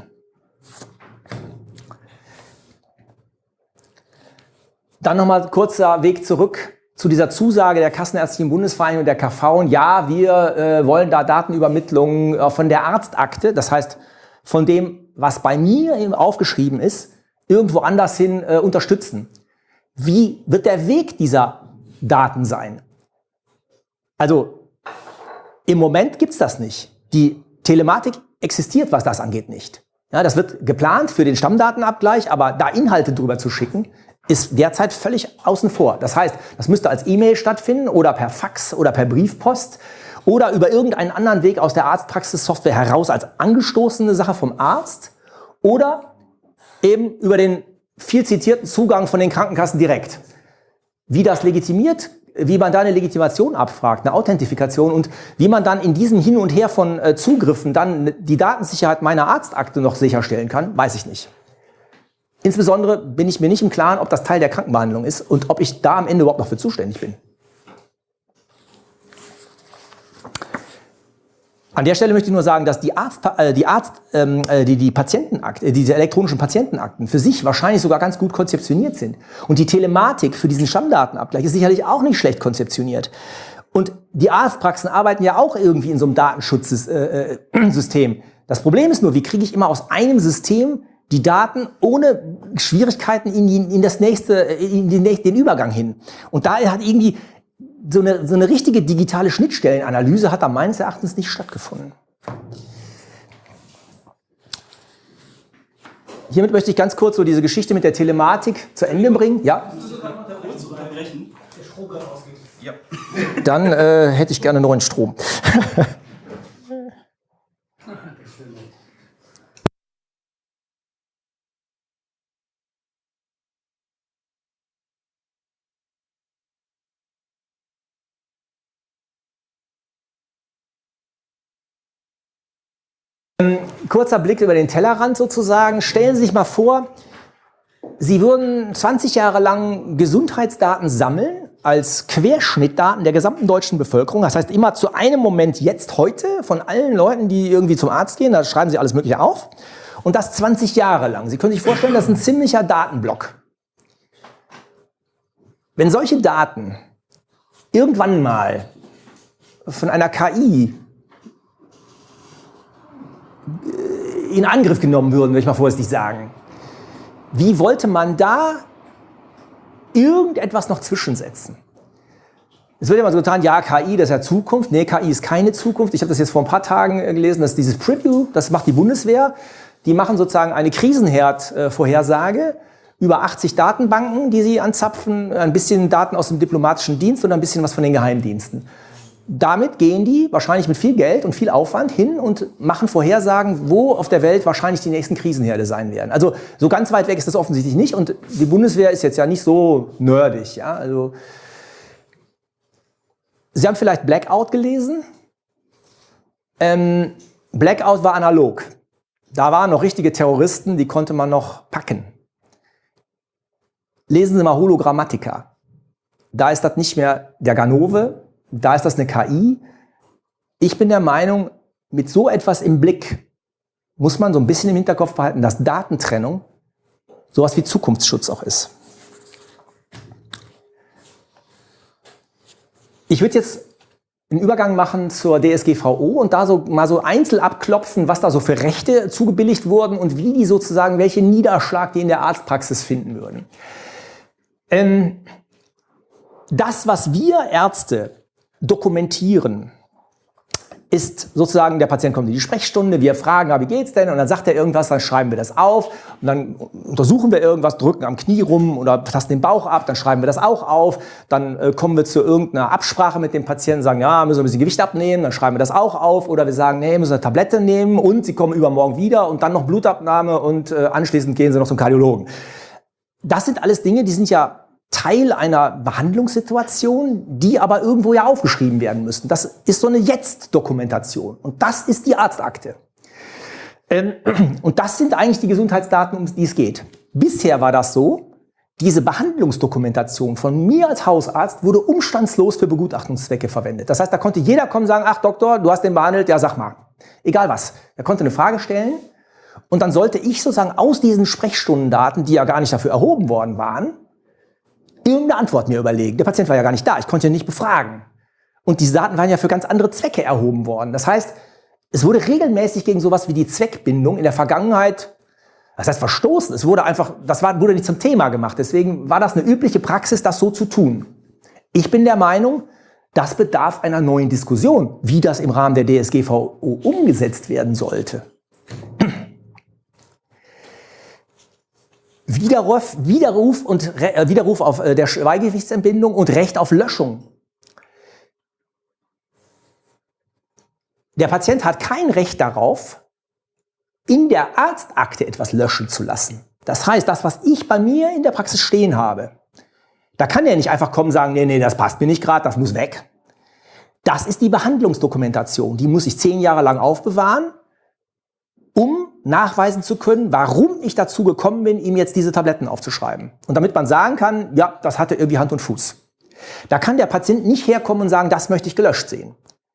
Dann nochmal kurzer Weg zurück zu dieser Zusage der Kassenärztlichen Bundesvereinigung und der K V. Ja, wir äh, wollen da Datenübermittlung äh, von der Arztakte, das heißt von dem, was bei mir eben aufgeschrieben ist, irgendwo anders hin äh, unterstützen. Wie wird der Weg dieser Daten sein? Also im Moment gibt's das nicht. Die Telematik existiert, was das angeht, nicht. Ja, das wird geplant für den Stammdatenabgleich, aber da Inhalte drüber zu schicken, ist derzeit völlig außen vor. Das heißt, das müsste als E-Mail stattfinden oder per Fax oder per Briefpost oder über irgendeinen anderen Weg aus der Arztpraxissoftware heraus als angestoßene Sache vom Arzt oder eben über den viel zitierten Zugang von den Krankenkassen direkt. Wie das legitimiert, wie man da eine Legitimation abfragt, eine Authentifikation und wie man dann in diesem Hin und Her von äh, Zugriffen dann die Datensicherheit meiner Arztakte noch sicherstellen kann, weiß ich nicht. Insbesondere bin ich mir nicht im Klaren, ob das Teil der Krankenbehandlung ist und ob ich da am Ende überhaupt noch für zuständig bin. An der Stelle möchte ich nur sagen, dass die Arzt, äh, die, Arzt, ähm, die, die Patientenakten, diese elektronischen Patientenakten für sich wahrscheinlich sogar ganz gut konzeptioniert sind. Und die Telematik für diesen Stammdatenabgleich ist sicherlich auch nicht schlecht konzeptioniert. Und die Arztpraxen arbeiten ja auch irgendwie in so einem Datenschutzsystem. Das Problem ist nur, wie kriege ich immer aus einem System die Daten ohne Schwierigkeiten in, die, in das nächste, in den, den Übergang hin. Und da hat irgendwie so eine, so eine richtige digitale Schnittstellenanalyse hat da meines Erachtens nicht stattgefunden. Hiermit möchte ich ganz kurz so diese Geschichte mit der Telematik zu Ende bringen. Ja? Dann äh, hätte ich gerne neuen Strom. Kurzer Blick über den Tellerrand sozusagen. Stellen Sie sich mal vor, Sie würden zwanzig Jahre lang Gesundheitsdaten sammeln als Querschnittdaten der gesamten deutschen Bevölkerung. Das heißt immer zu einem Moment jetzt, heute, von allen Leuten, die irgendwie zum Arzt gehen, da schreiben Sie alles Mögliche auf. Und das zwanzig Jahre lang. Sie können sich vorstellen, das ist ein ziemlicher Datenblock. Wenn solche Daten irgendwann mal von einer K I in Angriff genommen würden, würde ich mal vorsichtig sagen. Wie wollte man da irgendetwas noch zwischensetzen? Es wird ja mal so getan, ja, K I, das ist ja Zukunft. Nee, K I ist keine Zukunft. Ich habe das jetzt vor ein paar Tagen gelesen, dass dieses Preview, das macht die Bundeswehr. Die machen sozusagen eine Krisenherd-Vorhersage über achtzig Datenbanken, die sie anzapfen, ein bisschen Daten aus dem diplomatischen Dienst und ein bisschen was von den Geheimdiensten. Damit gehen die wahrscheinlich mit viel Geld und viel Aufwand hin und machen Vorhersagen, wo auf der Welt wahrscheinlich die nächsten Krisenherde sein werden. Also so ganz weit weg ist das offensichtlich nicht und die Bundeswehr ist jetzt ja nicht so nerdig. Ja? Also, Sie haben vielleicht Blackout gelesen. Ähm, Blackout war analog. Da waren noch richtige Terroristen, die konnte man noch packen. Lesen Sie mal Hologrammatica. Da ist das nicht mehr der Ganove. Da ist das eine K I. Ich bin der Meinung, mit so etwas im Blick muss man so ein bisschen im Hinterkopf behalten, dass Datentrennung sowas wie Zukunftsschutz auch ist. Ich würde jetzt einen Übergang machen zur D S G V O und da so mal so einzeln abklopfen, was da so für Rechte zugebilligt wurden und wie die sozusagen, welchen Niederschlag die in der Arztpraxis finden würden. Ähm, das, was wir Ärzte dokumentieren, ist sozusagen, der Patient kommt in die Sprechstunde, wir fragen, wie geht's denn? Und dann sagt er irgendwas, dann schreiben wir das auf und dann untersuchen wir irgendwas, drücken am Knie rum oder tasten den Bauch ab, dann schreiben wir das auch auf, dann äh, kommen wir zu irgendeiner Absprache mit dem Patienten, sagen, ja, müssen wir ein bisschen Gewicht abnehmen, dann schreiben wir das auch auf oder wir sagen, nee, müssen eine Tablette nehmen und Sie kommen übermorgen wieder und dann noch Blutabnahme und äh, anschließend gehen Sie noch zum Kardiologen. Das sind alles Dinge, die sind ja Teil einer Behandlungssituation, die aber irgendwo ja aufgeschrieben werden müssen. Das ist so eine Jetzt-Dokumentation. Und das ist die Arztakte. Ähm, und das sind eigentlich die Gesundheitsdaten, um die es geht. Bisher war das so, diese Behandlungsdokumentation von mir als Hausarzt wurde umstandslos für Begutachtungszwecke verwendet. Das heißt, da konnte jeder kommen und sagen, ach Doktor, du hast den behandelt, ja sag mal. Egal was. Er konnte eine Frage stellen und dann sollte ich sozusagen aus diesen Sprechstundendaten, die ja gar nicht dafür erhoben worden waren, irgendeine Antwort mir überlegen. Der Patient war ja gar nicht da, ich konnte ihn nicht befragen. Und diese Daten waren ja für ganz andere Zwecke erhoben worden. Das heißt, es wurde regelmäßig gegen sowas wie die Zweckbindung in der Vergangenheit, das heißt verstoßen, es wurde einfach, das war, wurde nicht zum Thema gemacht. Deswegen war das eine übliche Praxis, das so zu tun. Ich bin der Meinung, das bedarf einer neuen Diskussion, wie das im Rahmen der D S G V O umgesetzt werden sollte. Widerruf, Widerruf, und, äh, Widerruf auf äh, der Schweigepflichtentbindung und Recht auf Löschung. Der Patient hat kein Recht darauf, in der Arztakte etwas löschen zu lassen. Das heißt, das, was ich bei mir in der Praxis stehen habe, da kann er nicht einfach kommen und sagen, nee, nee, das passt mir nicht gerade, das muss weg. Das ist die Behandlungsdokumentation. Die muss ich zehn Jahre lang aufbewahren, um nachweisen zu können, warum ich dazu gekommen bin, ihm jetzt diese Tabletten aufzuschreiben. Und damit man sagen kann, ja, das hatte irgendwie Hand und Fuß. Da kann der Patient nicht herkommen und sagen, das möchte ich gelöscht sehen.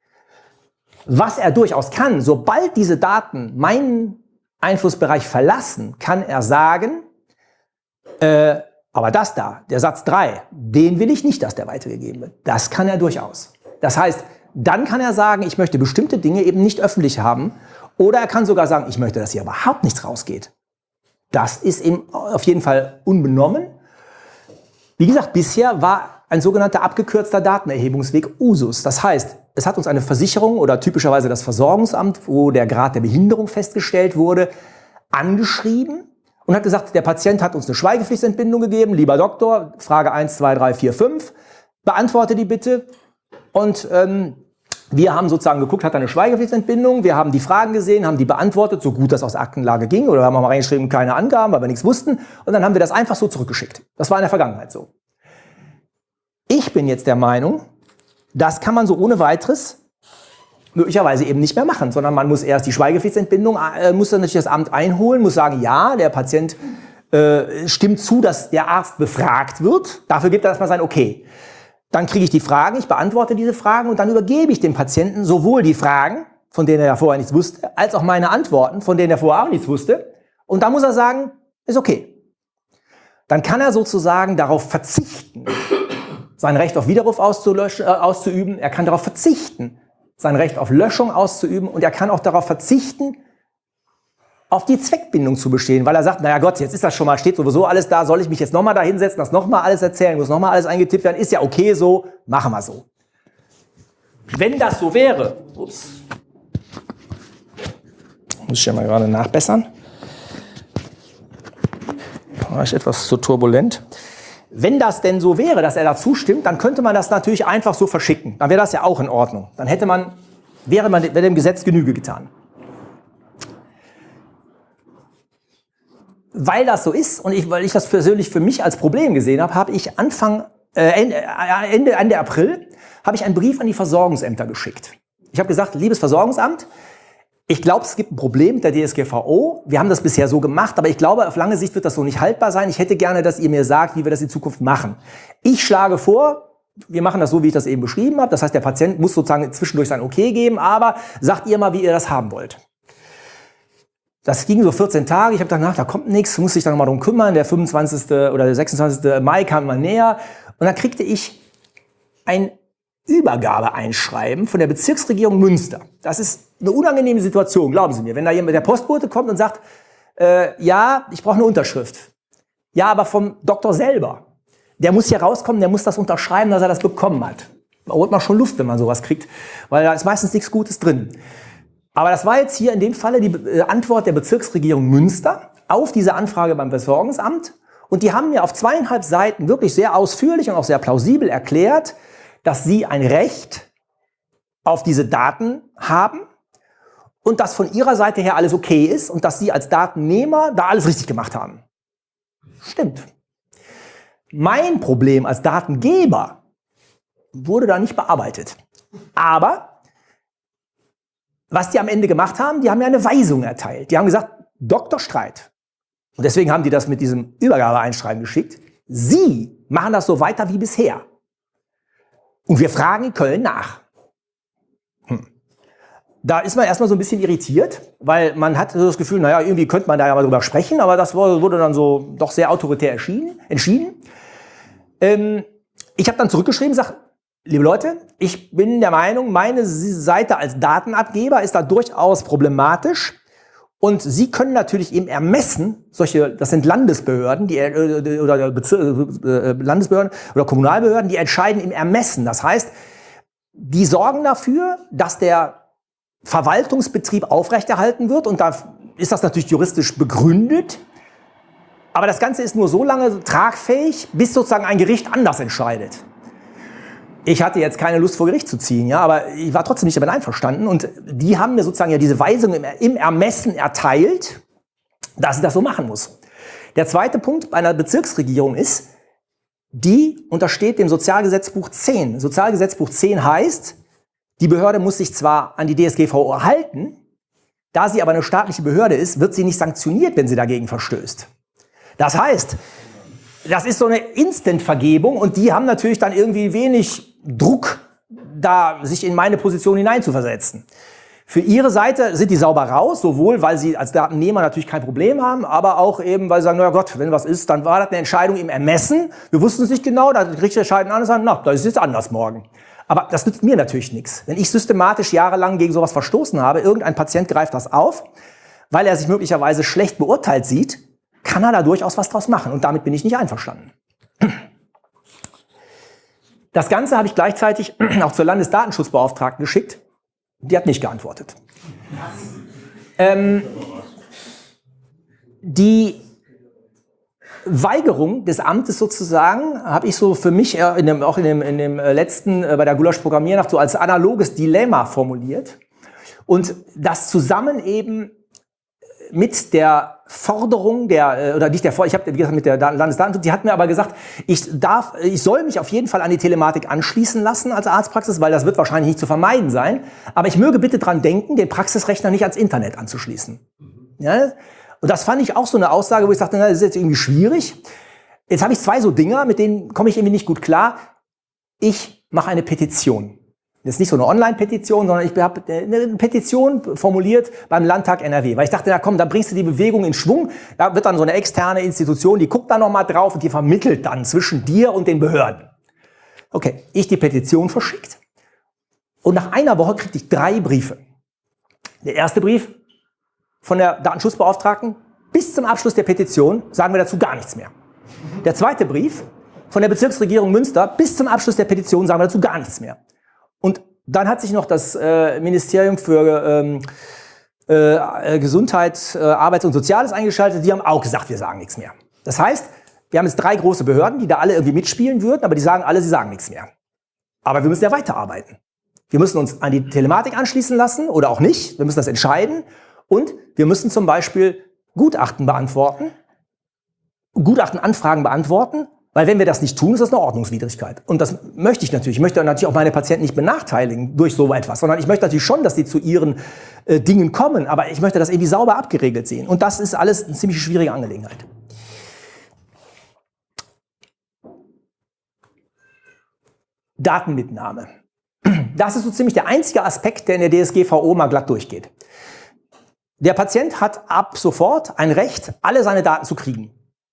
Was er durchaus kann, sobald diese Daten meinen Einflussbereich verlassen, kann er sagen, äh, aber das da, der Satz drei, den will ich nicht, dass der weitergegeben wird. Das kann er durchaus. Das heißt, dann kann er sagen, ich möchte bestimmte Dinge eben nicht öffentlich haben. Oder er kann sogar sagen, ich möchte, dass hier überhaupt nichts rausgeht. Das ist ihm auf jeden Fall unbenommen. Wie gesagt, bisher war ein sogenannter abgekürzter Datenerhebungsweg Usus. Das heißt, es hat uns eine Versicherung oder typischerweise das Versorgungsamt, wo der Grad der Behinderung festgestellt wurde, angeschrieben und hat gesagt, der Patient hat uns eine Schweigepflichtentbindung gegeben. Lieber Doktor, Frage eins, zwei, drei, vier, fünf, beantworte die bitte. Und ähm, wir haben sozusagen geguckt, hat er eine Schweigepflichtentbindung, wir haben die Fragen gesehen, haben die beantwortet, so gut das aus der Aktenlage ging, oder haben wir mal reingeschrieben, keine Angaben, weil wir nichts wussten, und dann haben wir das einfach so zurückgeschickt. Das war in der Vergangenheit so. Ich bin jetzt der Meinung, das kann man so ohne weiteres möglicherweise eben nicht mehr machen, sondern man muss erst die Schweigepflichtentbindung, äh, muss dann natürlich das Amt einholen, muss sagen, ja, der Patient äh, stimmt zu, dass der Arzt befragt wird, dafür gibt er erstmal sein Okay. Dann kriege ich die Fragen, ich beantworte diese Fragen und dann übergebe ich dem Patienten sowohl die Fragen, von denen er ja vorher nichts wusste, als auch meine Antworten, von denen er vorher auch nichts wusste. Und dann muss er sagen, ist okay. Dann kann er sozusagen darauf verzichten, sein Recht auf Widerruf auszulöschen, äh, auszuüben. Er kann darauf verzichten, sein Recht auf Löschung auszuüben. Und er kann auch darauf verzichten, auf die Zweckbindung zu bestehen, weil er sagt, naja Gott, jetzt ist das schon mal, steht sowieso alles da, soll ich mich jetzt nochmal da hinsetzen, das nochmal alles erzählen, muss nochmal alles eingetippt werden, ist ja okay so, machen wir so. Wenn das so wäre, ups, muss ich ja mal gerade nachbessern, war ich etwas zu turbulent. Wenn das denn so wäre, dass er da zustimmt, dann könnte man das natürlich einfach so verschicken, dann wäre das ja auch in Ordnung, dann hätte man, wäre man wäre dem Gesetz Genüge getan. Weil das so ist und ich, weil ich das persönlich für mich als Problem gesehen habe, habe ich Anfang, äh, Ende, Ende, Ende April habe ich einen Brief an die Versorgungsämter geschickt. Ich habe gesagt, liebes Versorgungsamt, ich glaube, es gibt ein Problem mit der D S G V O. Wir haben das bisher so gemacht, aber ich glaube, auf lange Sicht wird das so nicht haltbar sein. Ich hätte gerne, dass ihr mir sagt, wie wir das in Zukunft machen. Ich schlage vor, wir machen das so, wie ich das eben beschrieben habe. Das heißt, der Patient muss sozusagen zwischendurch sein Okay geben, aber sagt ihr mal, wie ihr das haben wollt. Das ging so vierzehn Tage, ich habe gedacht, da kommt nichts, muss ich dann nochmal drum kümmern. Der fünfundzwanzigste oder der sechsundzwanzigste Mai kam mal näher und dann kriegte ich ein Übergabeeinschreiben von der Bezirksregierung Münster. Das ist eine unangenehme Situation, glauben Sie mir. Wenn da jemand, der Postbote kommt und sagt, äh, ja, ich brauche eine Unterschrift. Ja, aber vom Doktor selber. Der muss hier rauskommen, der muss das unterschreiben, dass er das bekommen hat. Da holt man schon Luft, wenn man sowas kriegt, weil da ist meistens nichts Gutes drin. Aber das war jetzt hier in dem Falle die Antwort der Bezirksregierung Münster auf diese Anfrage beim Versorgungsamt. Und die haben mir auf zweieinhalb Seiten wirklich sehr ausführlich und auch sehr plausibel erklärt, dass sie ein Recht auf diese Daten haben und dass von ihrer Seite her alles okay ist und dass sie als Datennehmer da alles richtig gemacht haben. Stimmt. Mein Problem als Datengeber wurde da nicht bearbeitet. Aber was die am Ende gemacht haben, die haben mir eine Weisung erteilt. Die haben gesagt, Doktor Streit. Und deswegen haben die das mit diesem Übergabeeinschreiben geschickt. Sie machen das so weiter wie bisher. Und wir fragen in Köln nach. Hm. Da ist man erstmal so ein bisschen irritiert, weil man hat so das Gefühl, naja, irgendwie könnte man da ja mal drüber sprechen, aber das wurde dann so doch sehr autoritär erschienen, entschieden. Ähm, ich habe dann zurückgeschrieben, sage, liebe Leute, ich bin der Meinung, meine Seite als Datenabgeber ist da durchaus problematisch. Und Sie können natürlich eben ermessen, solche, das sind Landesbehörden, die, äh, oder Bezir äh, Landesbehörden oder Kommunalbehörden, die entscheiden im Ermessen. Das heißt, die sorgen dafür, dass der Verwaltungsbetrieb aufrechterhalten wird. Und da ist das natürlich juristisch begründet. Aber das Ganze ist nur so lange tragfähig, bis sozusagen ein Gericht anders entscheidet. Ich hatte jetzt keine Lust, vor Gericht zu ziehen, ja, aber ich war trotzdem nicht damit einverstanden. Und die haben mir sozusagen ja diese Weisung im, im Ermessen erteilt, dass ich das so machen muss. Der zweite Punkt bei einer Bezirksregierung ist, die untersteht dem Sozialgesetzbuch zehn. Sozialgesetzbuch zehn heißt, die Behörde muss sich zwar an die D S G V O halten, da sie aber eine staatliche Behörde ist, wird sie nicht sanktioniert, wenn sie dagegen verstößt. Das heißt, das ist so eine Instant-Vergebung und die haben natürlich dann irgendwie wenig Druck, da sich in meine Position hineinzuversetzen. Für ihre Seite sind die sauber raus, sowohl weil sie als Datennehmer natürlich kein Problem haben, aber auch eben, weil sie sagen, na Gott, wenn was ist, dann war das eine Entscheidung im Ermessen. Wir wussten es nicht genau, da Gericht entscheiden anders an, na, das ist jetzt anders morgen. Aber das nützt mir natürlich nichts. Wenn ich systematisch jahrelang gegen sowas verstoßen habe, irgendein Patient greift das auf, weil er sich möglicherweise schlecht beurteilt sieht, kann er da durchaus was draus machen. Und damit bin ich nicht einverstanden. Das Ganze habe ich gleichzeitig auch zur Landesdatenschutzbeauftragten geschickt. Die hat nicht geantwortet. Ähm, die Weigerung des Amtes sozusagen habe ich so für mich äh, in dem, auch in dem, in dem letzten, äh, bei der Gulasch-Programmiernacht so als analoges Dilemma formuliert. Und das zusammen eben mit der Forderung der, oder nicht der Forderung, ich habe, wie gesagt, mit der Landesdatenschutz, die hat mir aber gesagt, ich darf, ich soll mich auf jeden Fall an die Telematik anschließen lassen als Arztpraxis, weil das wird wahrscheinlich nicht zu vermeiden sein. Aber ich möge bitte dran denken, den Praxisrechner nicht ans Internet anzuschließen. Ja? Und das fand ich auch so eine Aussage, wo ich sagte, na, das ist jetzt irgendwie schwierig. Jetzt habe ich zwei so Dinger, mit denen komme ich irgendwie nicht gut klar. Ich mache eine Petition. Das ist nicht so eine Online-Petition, sondern ich habe eine Petition formuliert beim Landtag N R W. Weil ich dachte, na komm, da bringst du die Bewegung in Schwung. Da wird dann so eine externe Institution, die guckt da nochmal drauf und die vermittelt dann zwischen dir und den Behörden. Okay, ich die Petition verschickt. Und nach einer Woche kriegte ich drei Briefe. Der erste Brief von der Datenschutzbeauftragten, bis zum Abschluss der Petition sagen wir dazu gar nichts mehr. Der zweite Brief von der Bezirksregierung Münster, bis zum Abschluss der Petition sagen wir dazu gar nichts mehr. Und dann hat sich noch das äh, Ministerium für ähm, äh, Gesundheit, äh, Arbeits- und Soziales eingeschaltet. Die haben auch gesagt, wir sagen nichts mehr. Das heißt, wir haben jetzt drei große Behörden, die da alle irgendwie mitspielen würden, aber die sagen alle, sie sagen nichts mehr. Aber wir müssen ja weiterarbeiten. Wir müssen uns an die Telematik anschließen lassen oder auch nicht. Wir müssen das entscheiden. Und wir müssen zum Beispiel Gutachten beantworten, Gutachtenanfragen beantworten. Weil wenn wir das nicht tun, ist das eine Ordnungswidrigkeit. Und das möchte ich natürlich. Ich möchte natürlich auch meine Patienten nicht benachteiligen durch so etwas, sondern ich möchte natürlich schon, dass sie zu ihren äh, Dingen kommen. Aber ich möchte das irgendwie sauber abgeregelt sehen. Und das ist alles eine ziemlich schwierige Angelegenheit. Datenmitnahme. Das ist so ziemlich der einzige Aspekt, der in der D S G V O mal glatt durchgeht. Der Patient hat ab sofort ein Recht, alle seine Daten zu kriegen.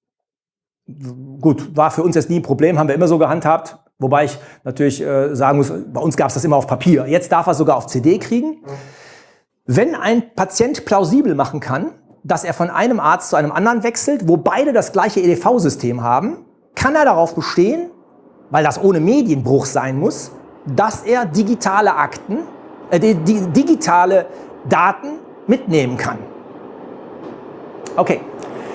Gut, war für uns jetzt nie ein Problem, haben wir immer so gehandhabt. Wobei ich natürlich äh, sagen muss, bei uns gab es das immer auf Papier. Jetzt darf er sogar auf C D kriegen. Wenn ein Patient plausibel machen kann, dass er von einem Arzt zu einem anderen wechselt, wo beide das gleiche E D V-System haben, kann er darauf bestehen, weil das ohne Medienbruch sein muss, dass er digitale Akten, äh, die, die, digitale Daten mitnehmen kann. Okay.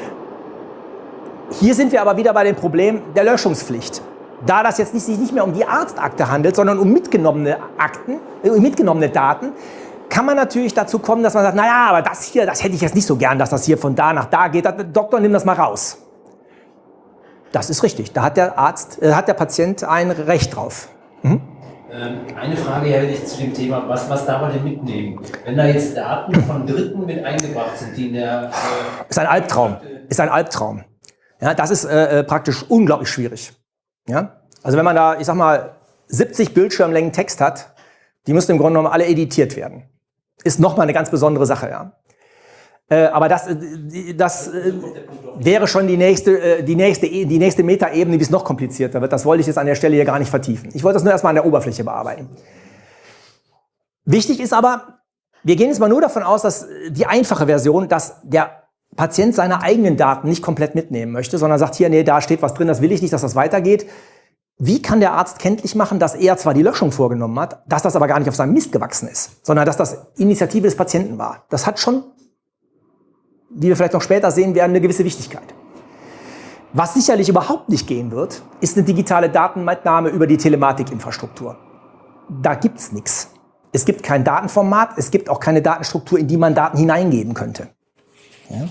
Hier sind wir aber wieder bei dem Problem der Löschungspflicht. Da das jetzt nicht, sich nicht mehr um die Arztakte handelt, sondern um mitgenommene Akten, äh, mitgenommene Daten, kann man natürlich dazu kommen, dass man sagt, naja, aber das hier, das hätte ich jetzt nicht so gern, dass das hier von da nach da geht. Doktor, nimm das mal raus. Das ist richtig. Da hat der Arzt, äh, hat der Patient ein Recht drauf. Mhm. Ähm, eine Frage hätte ich zu dem Thema, was, was darf man denn mitnehmen? Wenn da jetzt Daten von Dritten mit eingebracht sind, die in der... Äh, ist ein Albtraum. Ist ein Albtraum. Ja, das ist äh, praktisch unglaublich schwierig. Ja? Also wenn man da, ich sag mal, siebzig Bildschirmlängen Text hat, die müssen im Grunde genommen alle editiert werden. Ist nochmal eine ganz besondere Sache, ja. Äh, aber das, das äh, wäre schon die nächste, äh, die nächste, die nächste Metaebene, wie es noch komplizierter wird. Das wollte ich jetzt an der Stelle hier gar nicht vertiefen. Ich wollte das nur erstmal an der Oberfläche bearbeiten. Wichtig ist aber, wir gehen jetzt mal nur davon aus, dass die einfache Version, dass der Patient seine eigenen Daten nicht komplett mitnehmen möchte, sondern sagt hier, nee, da steht was drin, das will ich nicht, dass das weitergeht. Wie kann der Arzt kenntlich machen, dass er zwar die Löschung vorgenommen hat, dass das aber gar nicht auf seinem Mist gewachsen ist, sondern dass das Initiative des Patienten war? Das hat schon, wie wir vielleicht noch später sehen werden, eine gewisse Wichtigkeit. Was sicherlich überhaupt nicht gehen wird, ist eine digitale Datenmitnahme über die Telematikinfrastruktur. Da gibt's nichts. Es gibt kein Datenformat, es gibt auch keine Datenstruktur, in die man Daten hineingeben könnte. Ja.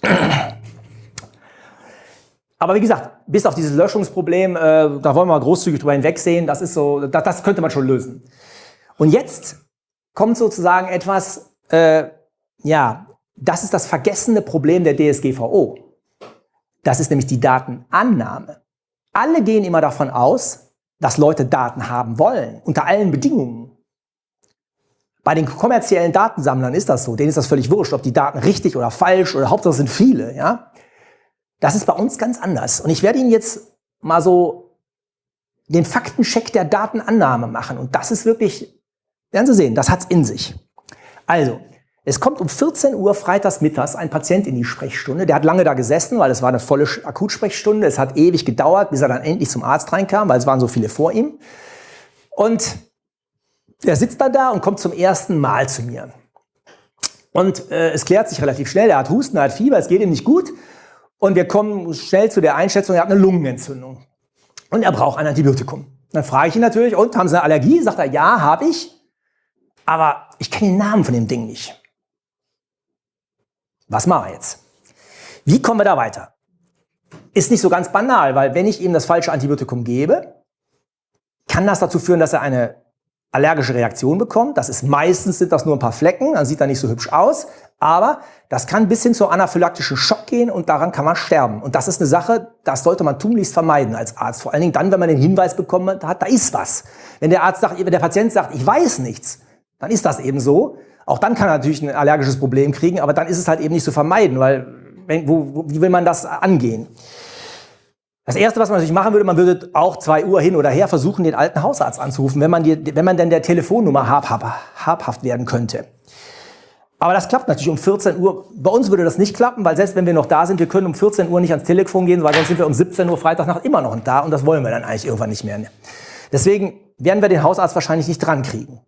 Aber wie gesagt, bis auf dieses Löschungsproblem, äh, da wollen wir mal großzügig drüber hinwegsehen, das ist so, das, das könnte man schon lösen. Und jetzt kommt sozusagen etwas, äh, ja, das ist das vergessene Problem der D S G V O. Das ist nämlich die Datenannahme. Alle gehen immer davon aus, dass Leute Daten haben wollen, unter allen Bedingungen. Bei den kommerziellen Datensammlern ist das so, denen ist das völlig wurscht, ob die Daten richtig oder falsch oder Hauptsache es sind viele, ja. Das ist bei uns ganz anders. Und ich werde Ihnen jetzt mal so den Faktencheck der Datenannahme machen. Und das ist wirklich, werden Sie sehen, das hat's in sich. Also, es kommt um vierzehn Uhr freitags mittags ein Patient in die Sprechstunde. Der hat lange da gesessen, weil es war eine volle Akutsprechstunde. Es hat ewig gedauert, bis er dann endlich zum Arzt reinkam, weil es waren so viele vor ihm. Und er sitzt dann da und kommt zum ersten Mal zu mir. Und äh, es klärt sich relativ schnell. Er hat Husten, er hat Fieber, es geht ihm nicht gut. Und wir kommen schnell zu der Einschätzung, er hat eine Lungenentzündung. Und er braucht ein Antibiotikum. Dann frage ich ihn natürlich, und haben Sie eine Allergie? Sagt er, ja, habe ich. Aber ich kenne den Namen von dem Ding nicht. Was machen wir jetzt? Wie kommen wir da weiter? Ist nicht so ganz banal, weil wenn ich ihm das falsche Antibiotikum gebe, kann das dazu führen, dass er eine allergische Reaktion bekommt. Das ist meistens sind das nur ein paar Flecken, dann sieht er nicht so hübsch aus. Aber das kann bis hin zu anaphylaktischen Schock gehen und daran kann man sterben. Und das ist eine Sache, das sollte man tunlichst vermeiden als Arzt. Vor allen Dingen dann, wenn man den Hinweis bekommen hat, da ist was. Wenn der Arzt sagt, wenn der Patient sagt, ich weiß nichts, dann ist das eben so. Auch dann kann er natürlich ein allergisches Problem kriegen, aber dann ist es halt eben nicht zu vermeiden, weil wenn, wo, wo, wie will man das angehen? Das Erste, was man natürlich machen würde, man würde auch zwei Uhr hin oder her versuchen, den alten Hausarzt anzurufen, wenn man, die, wenn man denn der Telefonnummer habhaft, habhaft werden könnte. Aber das klappt natürlich um vierzehn Uhr. Bei uns würde das nicht klappen, weil selbst wenn wir noch da sind, wir können um vierzehn Uhr nicht ans Telefon gehen, weil sonst sind wir um siebzehn Uhr Freitagnacht immer noch da und das wollen wir dann eigentlich irgendwann nicht mehr. Deswegen werden wir den Hausarzt wahrscheinlich nicht dran kriegen.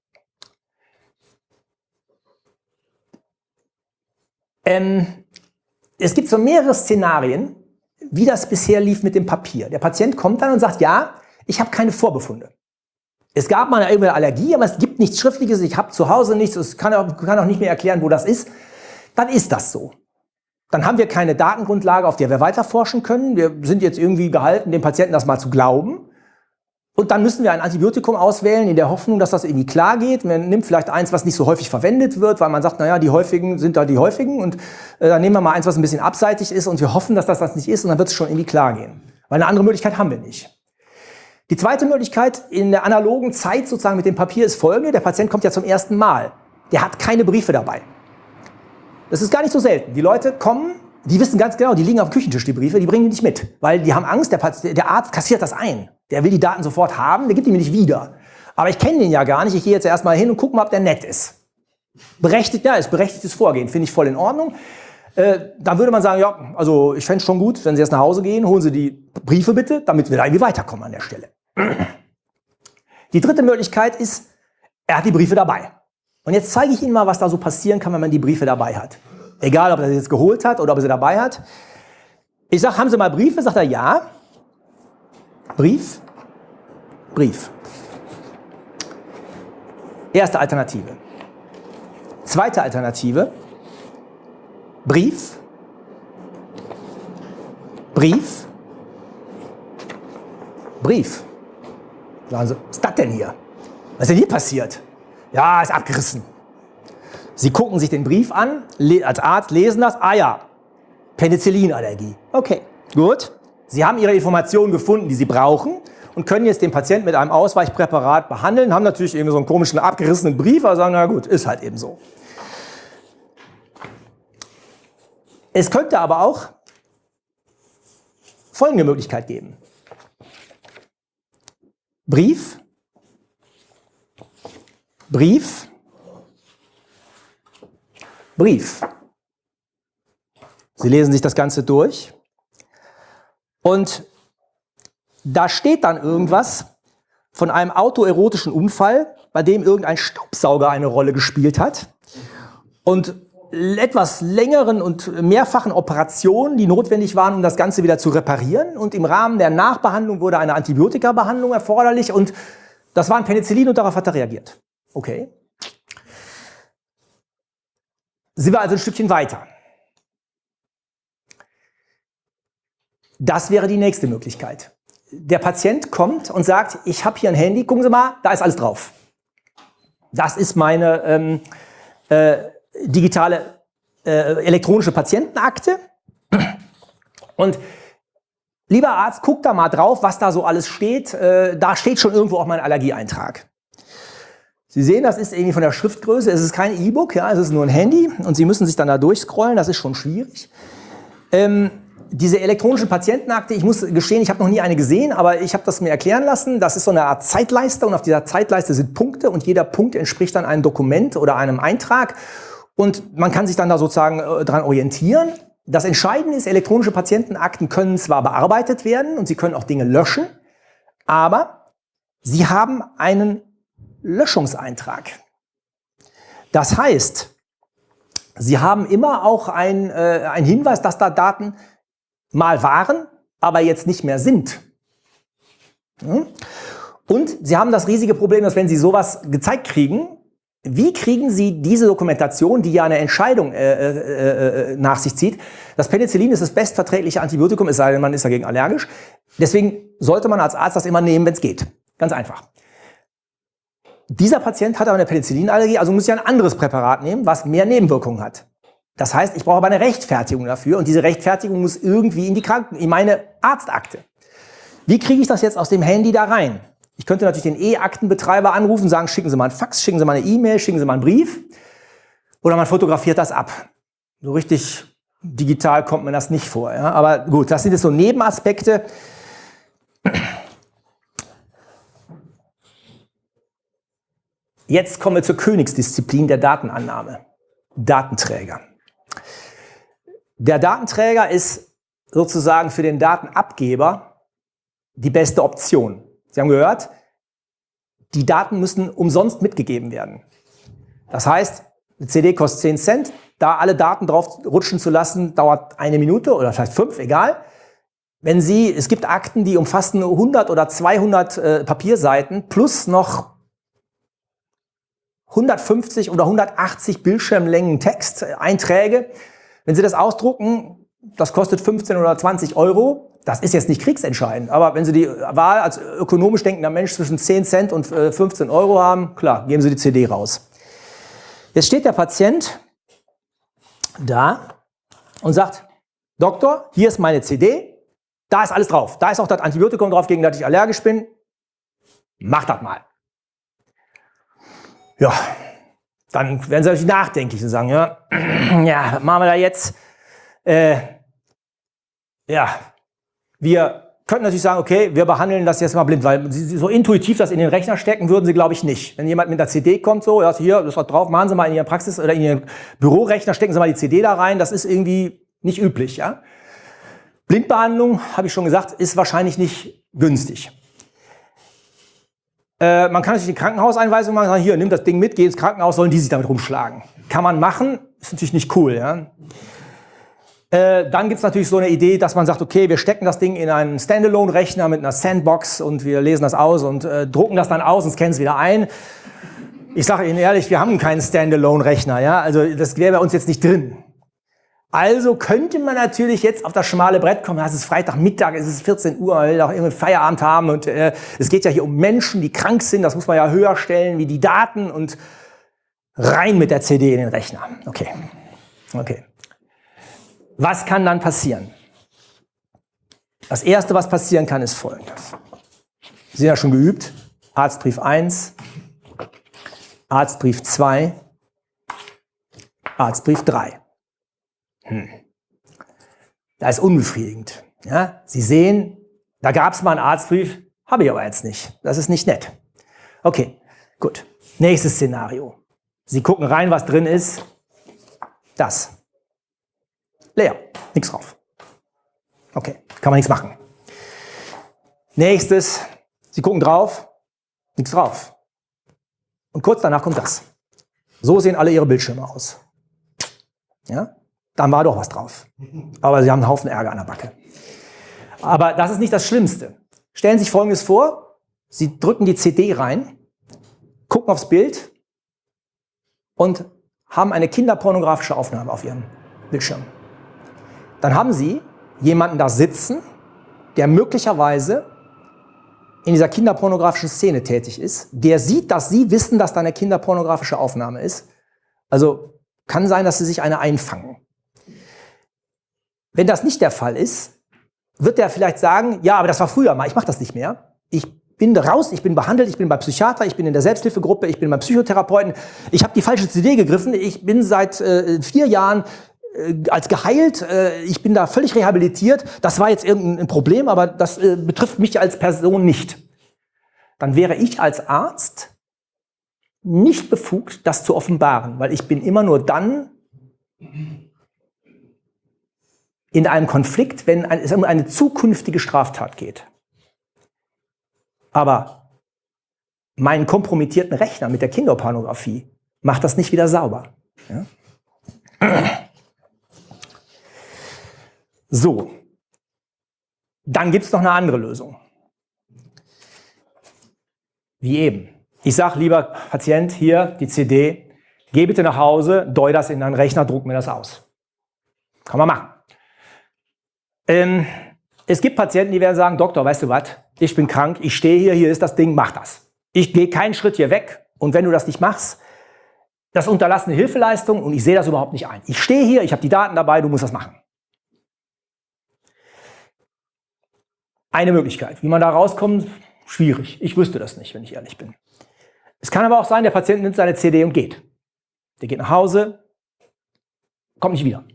Ähm, es gibt so mehrere Szenarien, wie das bisher lief mit dem Papier. Der Patient kommt dann und sagt, ja, ich habe keine Vorbefunde. Es gab mal eine Allergie, aber es gibt nichts Schriftliches, ich habe zu Hause nichts, ich kann auch, kann auch nicht mehr erklären, wo das ist. Dann ist das so. Dann haben wir keine Datengrundlage, auf der wir weiter forschen können. Wir sind jetzt irgendwie gehalten, dem Patienten das mal zu glauben. Und dann müssen wir ein Antibiotikum auswählen, in der Hoffnung, dass das irgendwie klar geht. Man nimmt vielleicht eins, was nicht so häufig verwendet wird, weil man sagt, naja, die häufigen sind da die häufigen. Und äh, dann nehmen wir mal eins, was ein bisschen abseitig ist und wir hoffen, dass das das nicht ist und dann wird es schon irgendwie klar gehen. Weil eine andere Möglichkeit haben wir nicht. Die zweite Möglichkeit in der analogen Zeit sozusagen mit dem Papier ist folgende. Der Patient kommt ja zum ersten Mal. Der hat keine Briefe dabei. Das ist gar nicht so selten. Die Leute kommen, die wissen ganz genau, die liegen auf dem Küchentisch, die Briefe, die bringen die nicht mit. Weil die haben Angst, der, Patient, der Arzt kassiert das ein. Der will die Daten sofort haben, der gibt die mir nicht wieder. Aber ich kenne den ja gar nicht, ich gehe jetzt erstmal hin und gucke mal, ob der nett ist. Berechtigt, ja, ist berechtigtes Vorgehen, finde ich voll in Ordnung. Äh, dann würde man sagen, ja, also ich fände es schon gut, wenn Sie jetzt nach Hause gehen, holen Sie die Briefe bitte, damit wir da irgendwie weiterkommen an der Stelle. Die dritte Möglichkeit ist, er hat die Briefe dabei. Und jetzt zeige ich Ihnen mal, was da so passieren kann, wenn man die Briefe dabei hat. Egal, ob er sie jetzt geholt hat oder ob er sie dabei hat. Ich sage, haben Sie mal Briefe? Sagt er, ja. Brief, Brief. Erste Alternative. Zweite Alternative. Brief, Brief, Brief. Sagen Sie, was ist das denn hier? Was ist denn hier passiert? Ja, ist abgerissen. Sie gucken sich den Brief an, als Arzt lesen das. Ah ja, Penicillinallergie. Okay, Gut. Sie haben Ihre Informationen gefunden, die Sie brauchen und können jetzt den Patienten mit einem Ausweichpräparat behandeln, haben natürlich irgendwie so einen komischen, abgerissenen Brief, aber sagen, na gut, ist halt eben so. Es könnte aber auch folgende Möglichkeit geben. Brief, Brief, Brief. Sie lesen sich das Ganze durch und da steht dann irgendwas von einem autoerotischen Unfall, bei dem irgendein Staubsauger eine Rolle gespielt hat und etwas längeren und mehrfachen Operationen, die notwendig waren, um das Ganze wieder zu reparieren. Und im Rahmen der Nachbehandlung wurde eine Antibiotikabehandlung erforderlich und das war ein Penicillin und darauf hat er reagiert. Okay. Sind wir also ein Stückchen weiter. Das wäre die nächste Möglichkeit. Der Patient kommt und sagt, ich habe hier ein Handy, gucken Sie mal, da ist alles drauf. Das ist meine ähm, äh, digitale äh, elektronische Patientenakte. Und lieber Arzt, guck da mal drauf, was da so alles steht. Äh, da steht schon irgendwo auch mein Allergieeintrag. Sie sehen, das ist irgendwie von der Schriftgröße, es ist kein E-Book, ja, es ist nur ein Handy und Sie müssen sich dann da durchscrollen, das ist schon schwierig. Ähm, diese elektronische Patientenakte, ich muss gestehen, ich habe noch nie eine gesehen, aber ich habe das mir erklären lassen, das ist so eine Art Zeitleiste und auf dieser Zeitleiste sind Punkte und jeder Punkt entspricht dann einem Dokument oder einem Eintrag und man kann sich dann da sozusagen äh, dran orientieren. Das Entscheidende ist, elektronische Patientenakten können zwar bearbeitet werden und Sie können auch Dinge löschen, aber Sie haben einen Löschungseintrag. Das heißt, Sie haben immer auch ein, äh, ein Hinweis, dass da Daten mal waren, aber jetzt nicht mehr sind. Hm? Und Sie haben das riesige Problem, dass wenn Sie sowas gezeigt kriegen, wie kriegen Sie diese Dokumentation, die ja eine Entscheidung äh, äh, äh, nach sich zieht? Das Penicillin ist das bestverträgliche Antibiotikum, es sei denn, man ist dagegen allergisch. Deswegen sollte man als Arzt das immer nehmen, wenn es geht. Ganz einfach. Dieser Patient hat aber eine Penicillinallergie, also muss ich ein anderes Präparat nehmen, was mehr Nebenwirkungen hat. Das heißt, ich brauche aber eine Rechtfertigung dafür und diese Rechtfertigung muss irgendwie in die Kranken, in meine Arztakte. Wie kriege ich das jetzt aus dem Handy da rein? Ich könnte natürlich den E-Aktenbetreiber anrufen, sagen, schicken Sie mal einen Fax, schicken Sie mal eine E-Mail, schicken Sie mal einen Brief. Oder man fotografiert das ab. So richtig digital kommt mir das nicht vor. Ja? Aber gut, das sind jetzt so Nebenaspekte. Jetzt kommen wir zur Königsdisziplin der Datenannahme. Datenträger. Der Datenträger ist sozusagen für den Datenabgeber die beste Option. Sie haben gehört, die Daten müssen umsonst mitgegeben werden. Das heißt, eine C D kostet zehn Cent, da alle Daten drauf rutschen zu lassen, dauert eine Minute oder vielleicht fünf, egal. Wenn Sie, es gibt Akten, die umfassen hundert oder zweihundert äh, Papierseiten plus noch hundertfünfzig oder hundertachtzig Bildschirmlängen Texteinträge. Wenn Sie das ausdrucken, das kostet fünfzehn oder zwanzig Euro. Das ist jetzt nicht kriegsentscheidend, aber wenn Sie die Wahl als ökonomisch denkender Mensch zwischen zehn Cent und fünfzehn Euro haben, klar, geben Sie die C D raus. Jetzt steht der Patient da und sagt, Doktor, hier ist meine C D, da ist alles drauf. Da ist auch das Antibiotikum drauf, gegen das ich allergisch bin. Mach das mal. Ja, dann werden Sie natürlich nachdenklich und sagen, ja, ja, was machen wir da jetzt? Äh, ja, wir könnten natürlich sagen, okay, wir behandeln das jetzt mal blind, weil Sie so intuitiv das in den Rechner stecken würden Sie, glaube ich, nicht. Wenn jemand mit einer C D kommt, so, ja, hier, das hat drauf, machen Sie mal in Ihren Praxis oder in Ihren Bürorechner, stecken Sie mal die C D da rein, das ist irgendwie nicht üblich, ja. Blindbehandlung, habe ich schon gesagt, ist wahrscheinlich nicht günstig. Äh, man kann natürlich eine Krankenhauseinweisung machen, sagen, hier, nimm das Ding mit, geh ins Krankenhaus, sollen die sich damit rumschlagen. Kann man machen, ist natürlich nicht cool, ja. Äh, dann gibt es natürlich so eine Idee, dass man sagt, okay, wir stecken das Ding in einen Standalone-Rechner mit einer Sandbox und wir lesen das aus und äh, drucken das dann aus und scannen es wieder ein. Ich sage Ihnen ehrlich, wir haben keinen Standalone-Rechner, ja, also das wäre bei uns jetzt nicht drin. Also könnte man natürlich jetzt auf das schmale Brett kommen, es ist Freitagmittag, es ist vierzehn Uhr, man will auch irgendwie Feierabend haben und äh, es geht ja hier um Menschen, die krank sind, das muss man ja höher stellen wie die Daten und rein mit der C D in den Rechner. Okay, okay. Was kann dann passieren? Das Erste, was passieren kann, ist Folgendes. Sie sind ja schon geübt. Arztbrief eins, Arztbrief zwei, Arztbrief drei. Hm. Das ist unbefriedigend. Ja? Sie sehen, da gab es mal einen Arztbrief, habe ich aber jetzt nicht. Das ist nicht nett. Okay, gut. Nächstes Szenario. Sie gucken rein, was drin ist. Das. Leer. Nichts drauf. Okay, kann man nichts machen. Nächstes. Sie gucken drauf. Nichts drauf. Und kurz danach kommt das. So sehen alle ihre Bildschirme aus. Ja? Dann war doch was drauf. Aber sie haben einen Haufen Ärger an der Backe. Aber das ist nicht das Schlimmste. Stellen Sie sich Folgendes vor. Sie drücken die C D rein, gucken aufs Bild und haben eine kinderpornografische Aufnahme auf Ihrem Bildschirm. Dann haben Sie jemanden da sitzen, der möglicherweise in dieser kinderpornografischen Szene tätig ist, der sieht, dass Sie wissen, dass da eine kinderpornografische Aufnahme ist. Also kann sein, dass Sie sich eine einfangen. Wenn das nicht der Fall ist, wird der vielleicht sagen, ja, aber das war früher mal, ich mache das nicht mehr. Ich bin raus, ich bin behandelt, ich bin beim Psychiater, ich bin in der Selbsthilfegruppe, ich bin beim Psychotherapeuten, ich habe die falsche C D gegriffen, ich bin seit äh, vier Jahren äh, als geheilt, äh, ich bin da völlig rehabilitiert, das war jetzt irgendein Problem, aber das äh, betrifft mich als Person nicht. Dann wäre ich als Arzt nicht befugt, das zu offenbaren, weil ich bin immer nur dann in einem Konflikt, wenn es um eine zukünftige Straftat geht. Aber meinen kompromittierten Rechner mit der Kinderpornografie macht das nicht wieder sauber. Ja? So, dann gibt es noch eine andere Lösung. Wie eben. Ich sage, lieber Patient, hier die C D, geh bitte nach Hause, deu das in deinen Rechner, druck mir das aus. Kann man machen. Ähm, es gibt Patienten, die werden sagen, Doktor, weißt du was, ich bin krank, ich stehe hier, hier ist das Ding, mach das. Ich gehe keinen Schritt hier weg und wenn du das nicht machst, das unterlassene Hilfeleistung und ich sehe das überhaupt nicht ein. Ich stehe hier, ich habe die Daten dabei, du musst das machen. Eine Möglichkeit. Wie man da rauskommt, schwierig. Ich wüsste das nicht, wenn ich ehrlich bin. Es kann aber auch sein, der Patient nimmt seine C D und geht. Der geht nach Hause, kommt nicht wieder.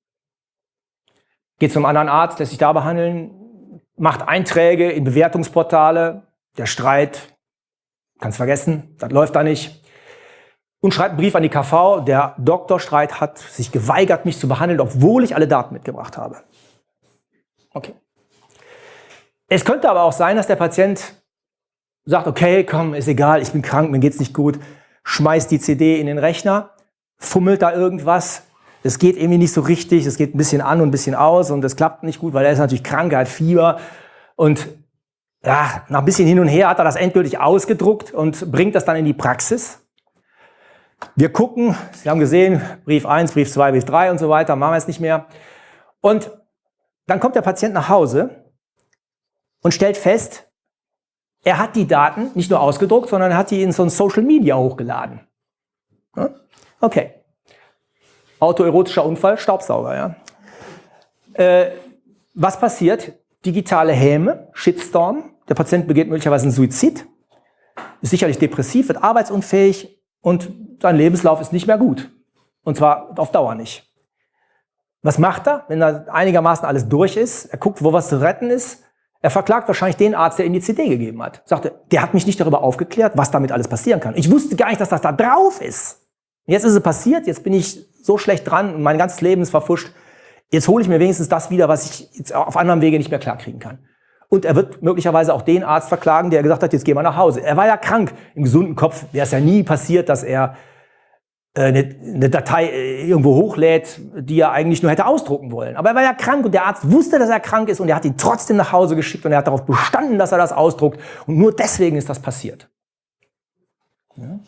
Geht zum anderen Arzt, lässt sich da behandeln, macht Einträge in Bewertungsportale, der Streit, kann's vergessen, das läuft da nicht. Und schreibt einen Brief an die K V, der Doktor Streit hat sich geweigert, mich zu behandeln, obwohl ich alle Daten mitgebracht habe. Okay. Es könnte aber auch sein, dass der Patient sagt, okay, komm, ist egal, ich bin krank, mir geht's nicht gut, schmeißt die C D in den Rechner, fummelt da irgendwas, es geht irgendwie nicht so richtig, es geht ein bisschen an und ein bisschen aus und es klappt nicht gut, weil er ist natürlich krank, er hat Fieber und ja, nach ein bisschen hin und her hat er das endgültig ausgedruckt und bringt das dann in die Praxis. Wir gucken, Sie haben gesehen, Brief eins, Brief zwei, Brief drei und so weiter, machen wir jetzt nicht mehr. Und dann kommt der Patient nach Hause und stellt fest, er hat die Daten nicht nur ausgedruckt, sondern er hat die in so ein Social Media hochgeladen. Okay. Autoerotischer Unfall, Staubsauger, ja. Äh, was passiert? Digitale Häme, Shitstorm. Der Patient begeht möglicherweise einen Suizid, ist sicherlich depressiv, wird arbeitsunfähig und sein Lebenslauf ist nicht mehr gut. Und zwar auf Dauer nicht. Was macht er, wenn da einigermaßen alles durch ist? Er guckt, wo was zu retten ist. Er verklagt wahrscheinlich den Arzt, der ihm die C D gegeben hat. Sagte, der hat mich nicht darüber aufgeklärt, was damit alles passieren kann. Ich wusste gar nicht, dass das da drauf ist. Jetzt ist es passiert, jetzt bin ich so schlecht dran und mein ganzes Leben ist verpfuscht. Jetzt hole ich mir wenigstens das wieder, was ich jetzt auf anderem Wege nicht mehr klarkriegen kann. Und er wird möglicherweise auch den Arzt verklagen, der gesagt hat, jetzt geh mal nach Hause. Er war ja krank. Im gesunden Kopf wäre es ja nie passiert, dass er äh, eine, eine Datei äh, irgendwo hochlädt, die er eigentlich nur hätte ausdrucken wollen. Aber er war ja krank und der Arzt wusste, dass er krank ist und er hat ihn trotzdem nach Hause geschickt und er hat darauf bestanden, dass er das ausdruckt. Und nur deswegen ist das passiert. Ja.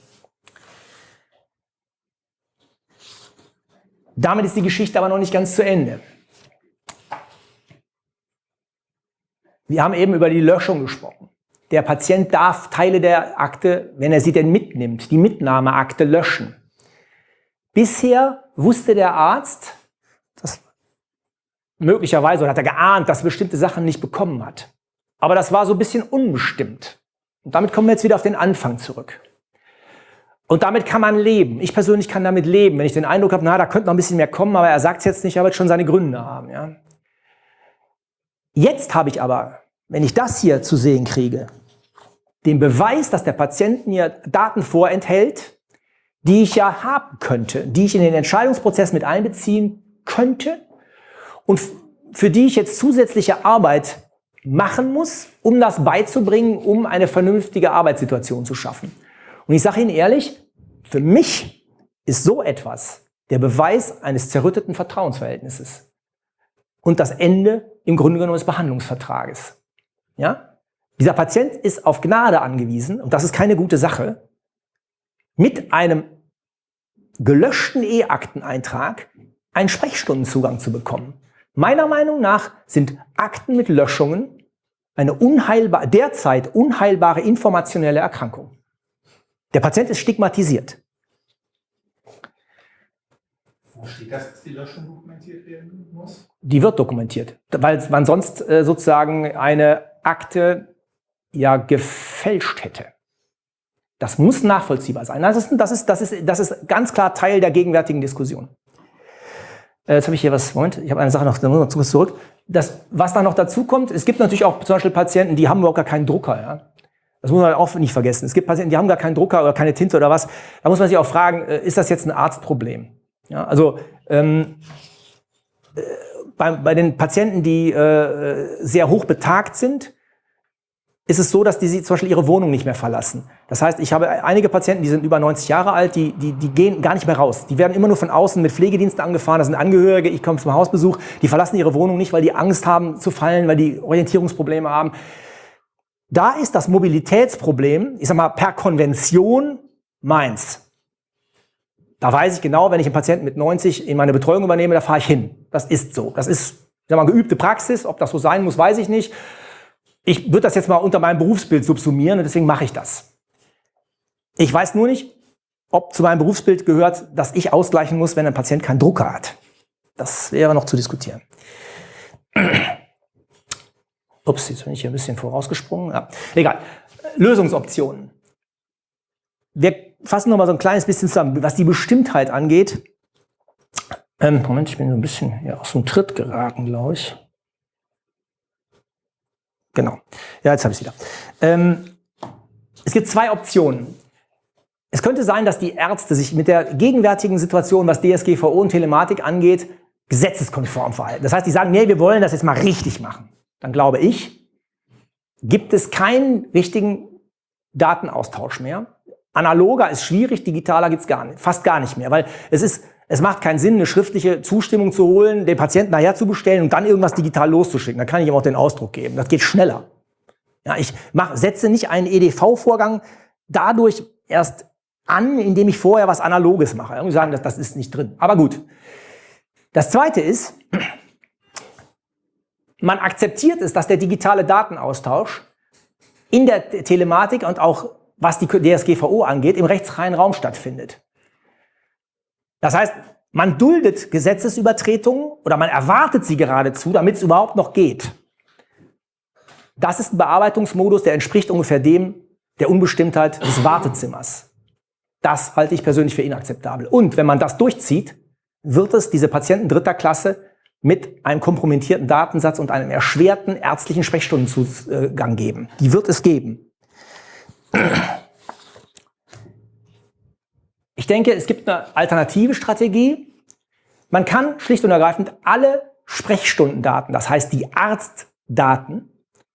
Damit ist die Geschichte aber noch nicht ganz zu Ende. Wir haben eben über die Löschung gesprochen. Der Patient darf Teile der Akte, wenn er sie denn mitnimmt, die Mitnahmeakte löschen. Bisher wusste der Arzt, das möglicherweise, oder hat er geahnt, dass er bestimmte Sachen nicht bekommen hat. Aber das war so ein bisschen unbestimmt. Und damit kommen wir jetzt wieder auf den Anfang zurück. Und damit kann man leben. Ich persönlich kann damit leben, wenn ich den Eindruck habe, na, da könnte noch ein bisschen mehr kommen, aber er sagt es jetzt nicht, er wird schon seine Gründe haben. Ja. Jetzt habe ich aber, wenn ich das hier zu sehen kriege, den Beweis, dass der Patient mir Daten vorenthält, die ich ja haben könnte, die ich in den Entscheidungsprozess mit einbeziehen könnte und für die ich jetzt zusätzliche Arbeit machen muss, um das beizubringen, um eine vernünftige Arbeitssituation zu schaffen. Und ich sage Ihnen ehrlich, für mich ist so etwas der Beweis eines zerrütteten Vertrauensverhältnisses und das Ende im Grunde genommen des Behandlungsvertrages. Ja? Dieser Patient ist auf Gnade angewiesen, und das ist keine gute Sache, mit einem gelöschten E-Akteneintrag einen Sprechstundenzugang zu bekommen. Meiner Meinung nach sind Akten mit Löschungen eine unheilbar, derzeit unheilbare informationelle Erkrankung. Der Patient ist stigmatisiert. Wo steht das, dass die Löschung dokumentiert werden muss? Die wird dokumentiert, weil man sonst äh, sozusagen eine Akte ja gefälscht hätte. Das muss nachvollziehbar sein. Das ist, das ist, das ist, das ist ganz klar Teil der gegenwärtigen Diskussion. Äh, jetzt habe ich hier was, Moment, ich habe eine Sache noch, da muss ich zurück. Das, was da noch dazu kommt, es gibt natürlich auch zum Beispiel Patienten, die haben überhaupt gar keinen Drucker. Ja? Das muss man auch nicht vergessen. Es gibt Patienten, die haben gar keinen Drucker oder keine Tinte oder was. Da muss man sich auch fragen, äh, ist das jetzt ein Arztproblem? Ja, also ähm, äh, bei, bei den Patienten, die äh, sehr hoch betagt sind, ist es so, dass die sie zum Beispiel ihre Wohnung nicht mehr verlassen. Das heißt, ich habe einige Patienten, die sind über neunzig Jahre alt, die, die, die gehen gar nicht mehr raus. Die werden immer nur von außen mit Pflegediensten angefahren. Das sind Angehörige, ich komme zum Hausbesuch. Die verlassen ihre Wohnung nicht, weil die Angst haben zu fallen, weil die Orientierungsprobleme haben. Da ist das Mobilitätsproblem, ich sag mal, per Konvention meins. Da weiß ich genau, wenn ich einen Patienten mit neunzig in meine Betreuung übernehme, da fahre ich hin. Das ist so. Das ist, ich sag mal, geübte Praxis. Ob das so sein muss, weiß ich nicht. Ich würde das jetzt mal unter meinem Berufsbild subsumieren und deswegen mache ich das. Ich weiß nur nicht, ob zu meinem Berufsbild gehört, dass ich ausgleichen muss, wenn ein Patient keinen Drucker hat. Das wäre noch zu diskutieren. Ups, jetzt bin ich hier ein bisschen vorausgesprungen. Ja, egal. Lösungsoptionen. Wir fassen noch mal so ein kleines bisschen zusammen, was die Bestimmtheit angeht. Ähm, Moment, ich bin so ein bisschen hier aus dem Tritt geraten, glaube ich. Genau. Ja, jetzt habe ich es wieder. Ähm, es gibt zwei Optionen. Es könnte sein, dass die Ärzte sich mit der gegenwärtigen Situation, was D S G V O und Telematik angeht, gesetzeskonform verhalten. Das heißt, die sagen, nee, wir wollen das jetzt mal richtig machen. Dann glaube ich, gibt es keinen richtigen Datenaustausch mehr. Analoger ist schwierig, digitaler gibt es gar nicht, fast gar nicht mehr, weil es ist, es macht keinen Sinn, eine schriftliche Zustimmung zu holen, den Patienten nachher zu bestellen und dann irgendwas digital loszuschicken. Da kann ich ihm auch den Ausdruck geben. Das geht schneller. Ja, ich mach, setze nicht einen E D V-Vorgang dadurch erst an, indem ich vorher was Analoges mache. Irgendwie sagen, das, das ist nicht drin. Aber gut. Das Zweite ist, man akzeptiert es, dass der digitale Datenaustausch in der Telematik und auch was die D S G V O angeht, im rechtsfreien Raum stattfindet. Das heißt, man duldet Gesetzesübertretungen oder man erwartet sie geradezu, damit es überhaupt noch geht. Das ist ein Bearbeitungsmodus, der entspricht ungefähr dem der Unbestimmtheit des Wartezimmers. Das halte ich persönlich für inakzeptabel. Und wenn man das durchzieht, wird es diese Patienten dritter Klasse mit einem kompromittierten Datensatz und einem erschwerten ärztlichen Sprechstundenzugang geben. Die wird es geben. Ich denke, es gibt eine alternative Strategie. Man kann schlicht und ergreifend alle Sprechstundendaten, das heißt die Arztdaten,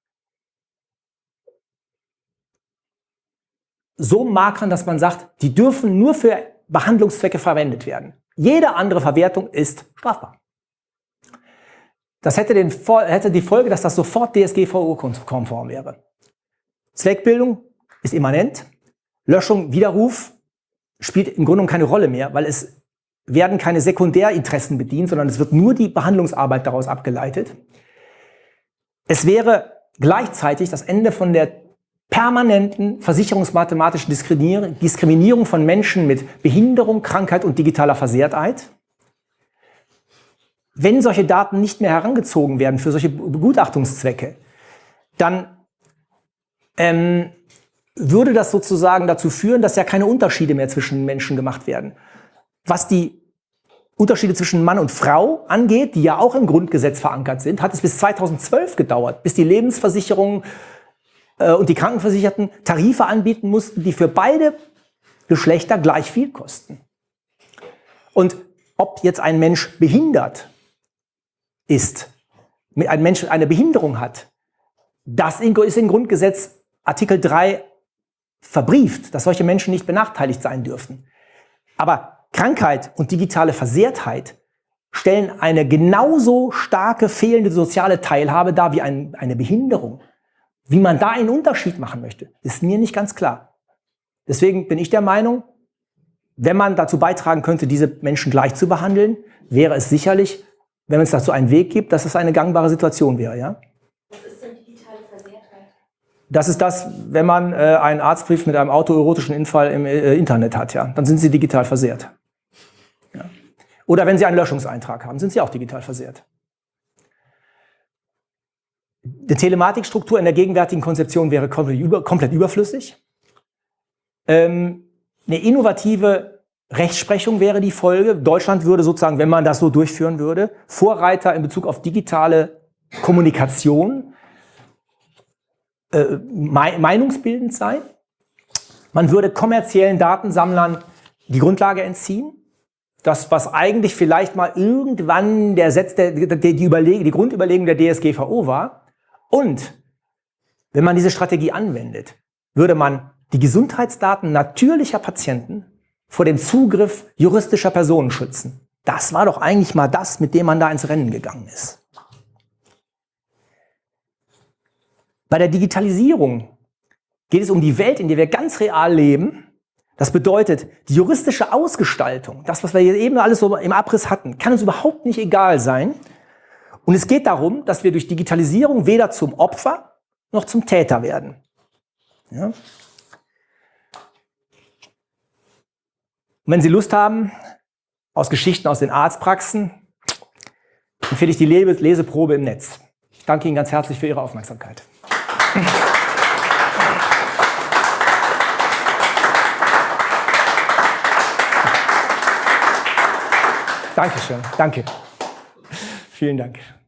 so markern, dass man sagt, die dürfen nur für Behandlungszwecke verwendet werden. Jede andere Verwertung ist strafbar. Das hätte, den, hätte die Folge, dass das sofort D S G V O-konform wäre. Zweckbildung ist immanent. Löschung, Widerruf spielt im Grunde keine Rolle mehr, weil es werden keine Sekundärinteressen bedient, sondern es wird nur die Behandlungsarbeit daraus abgeleitet. Es wäre gleichzeitig das Ende von der permanenten versicherungsmathematischen Diskriminierung von Menschen mit Behinderung, Krankheit und digitaler Versehrtheit. wenn solche Daten nicht mehr herangezogen werden für solche Begutachtungszwecke, dann ähm, würde das sozusagen dazu führen, dass ja keine Unterschiede mehr zwischen Menschen gemacht werden. Was die Unterschiede zwischen Mann und Frau angeht, die ja auch im Grundgesetz verankert sind, hat es bis zweitausendzwölf gedauert, bis die Lebensversicherungen äh, und die Krankenversicherten Tarife anbieten mussten, die für beide Geschlechter gleich viel kosten. Und ob jetzt ein Mensch behindert ist, ein Mensch eine Behinderung hat, das ist im Grundgesetz Artikel drei verbrieft, dass solche Menschen nicht benachteiligt sein dürfen. Aber Krankheit und digitale Versehrtheit stellen eine genauso starke fehlende soziale Teilhabe dar wie ein, eine Behinderung. Wie man da einen Unterschied machen möchte, ist mir nicht ganz klar. Deswegen bin ich der Meinung, wenn man dazu beitragen könnte, diese Menschen gleich zu behandeln, wäre es sicherlich, wenn es dazu einen Weg gibt, dass es eine gangbare Situation wäre. Ja? Was ist denn digitale Versehrtheit? Das ist das, wenn man äh, einen Arztbrief mit einem autoerotischen Unfall im äh, Internet hat, ja, dann sind Sie digital versehrt. Ja. Oder wenn Sie einen Löschungseintrag haben, sind Sie auch digital versehrt. Die Telematikstruktur in der gegenwärtigen Konzeption wäre komplett, über, komplett überflüssig. Ähm, eine innovative Rechtsprechung wäre die Folge. Deutschland würde sozusagen, wenn man das so durchführen würde, Vorreiter in Bezug auf digitale Kommunikation, äh, meinungsbildend sein. Man würde kommerziellen Datensammlern die Grundlage entziehen. Das, was eigentlich vielleicht mal irgendwann der Setz der, die, die, Überleg die Grundüberlegung der D S G V O war. Und wenn man diese Strategie anwendet, würde man die Gesundheitsdaten natürlicher Patienten vor dem Zugriff juristischer Personen schützen. Das war doch eigentlich mal das, mit dem man da ins Rennen gegangen ist. Bei der Digitalisierung geht es um die Welt, in der wir ganz real leben. Das bedeutet, die juristische Ausgestaltung, das, was wir hier eben alles so im Abriss hatten, kann uns überhaupt nicht egal sein. Und es geht darum, dass wir durch Digitalisierung weder zum Opfer noch zum Täter werden. Ja? Und wenn Sie Lust haben, aus Geschichten aus den Arztpraxen, empfehle ich die Leseprobe im Netz. Ich danke Ihnen ganz herzlich für Ihre Aufmerksamkeit. Dankeschön, danke. Vielen Dank.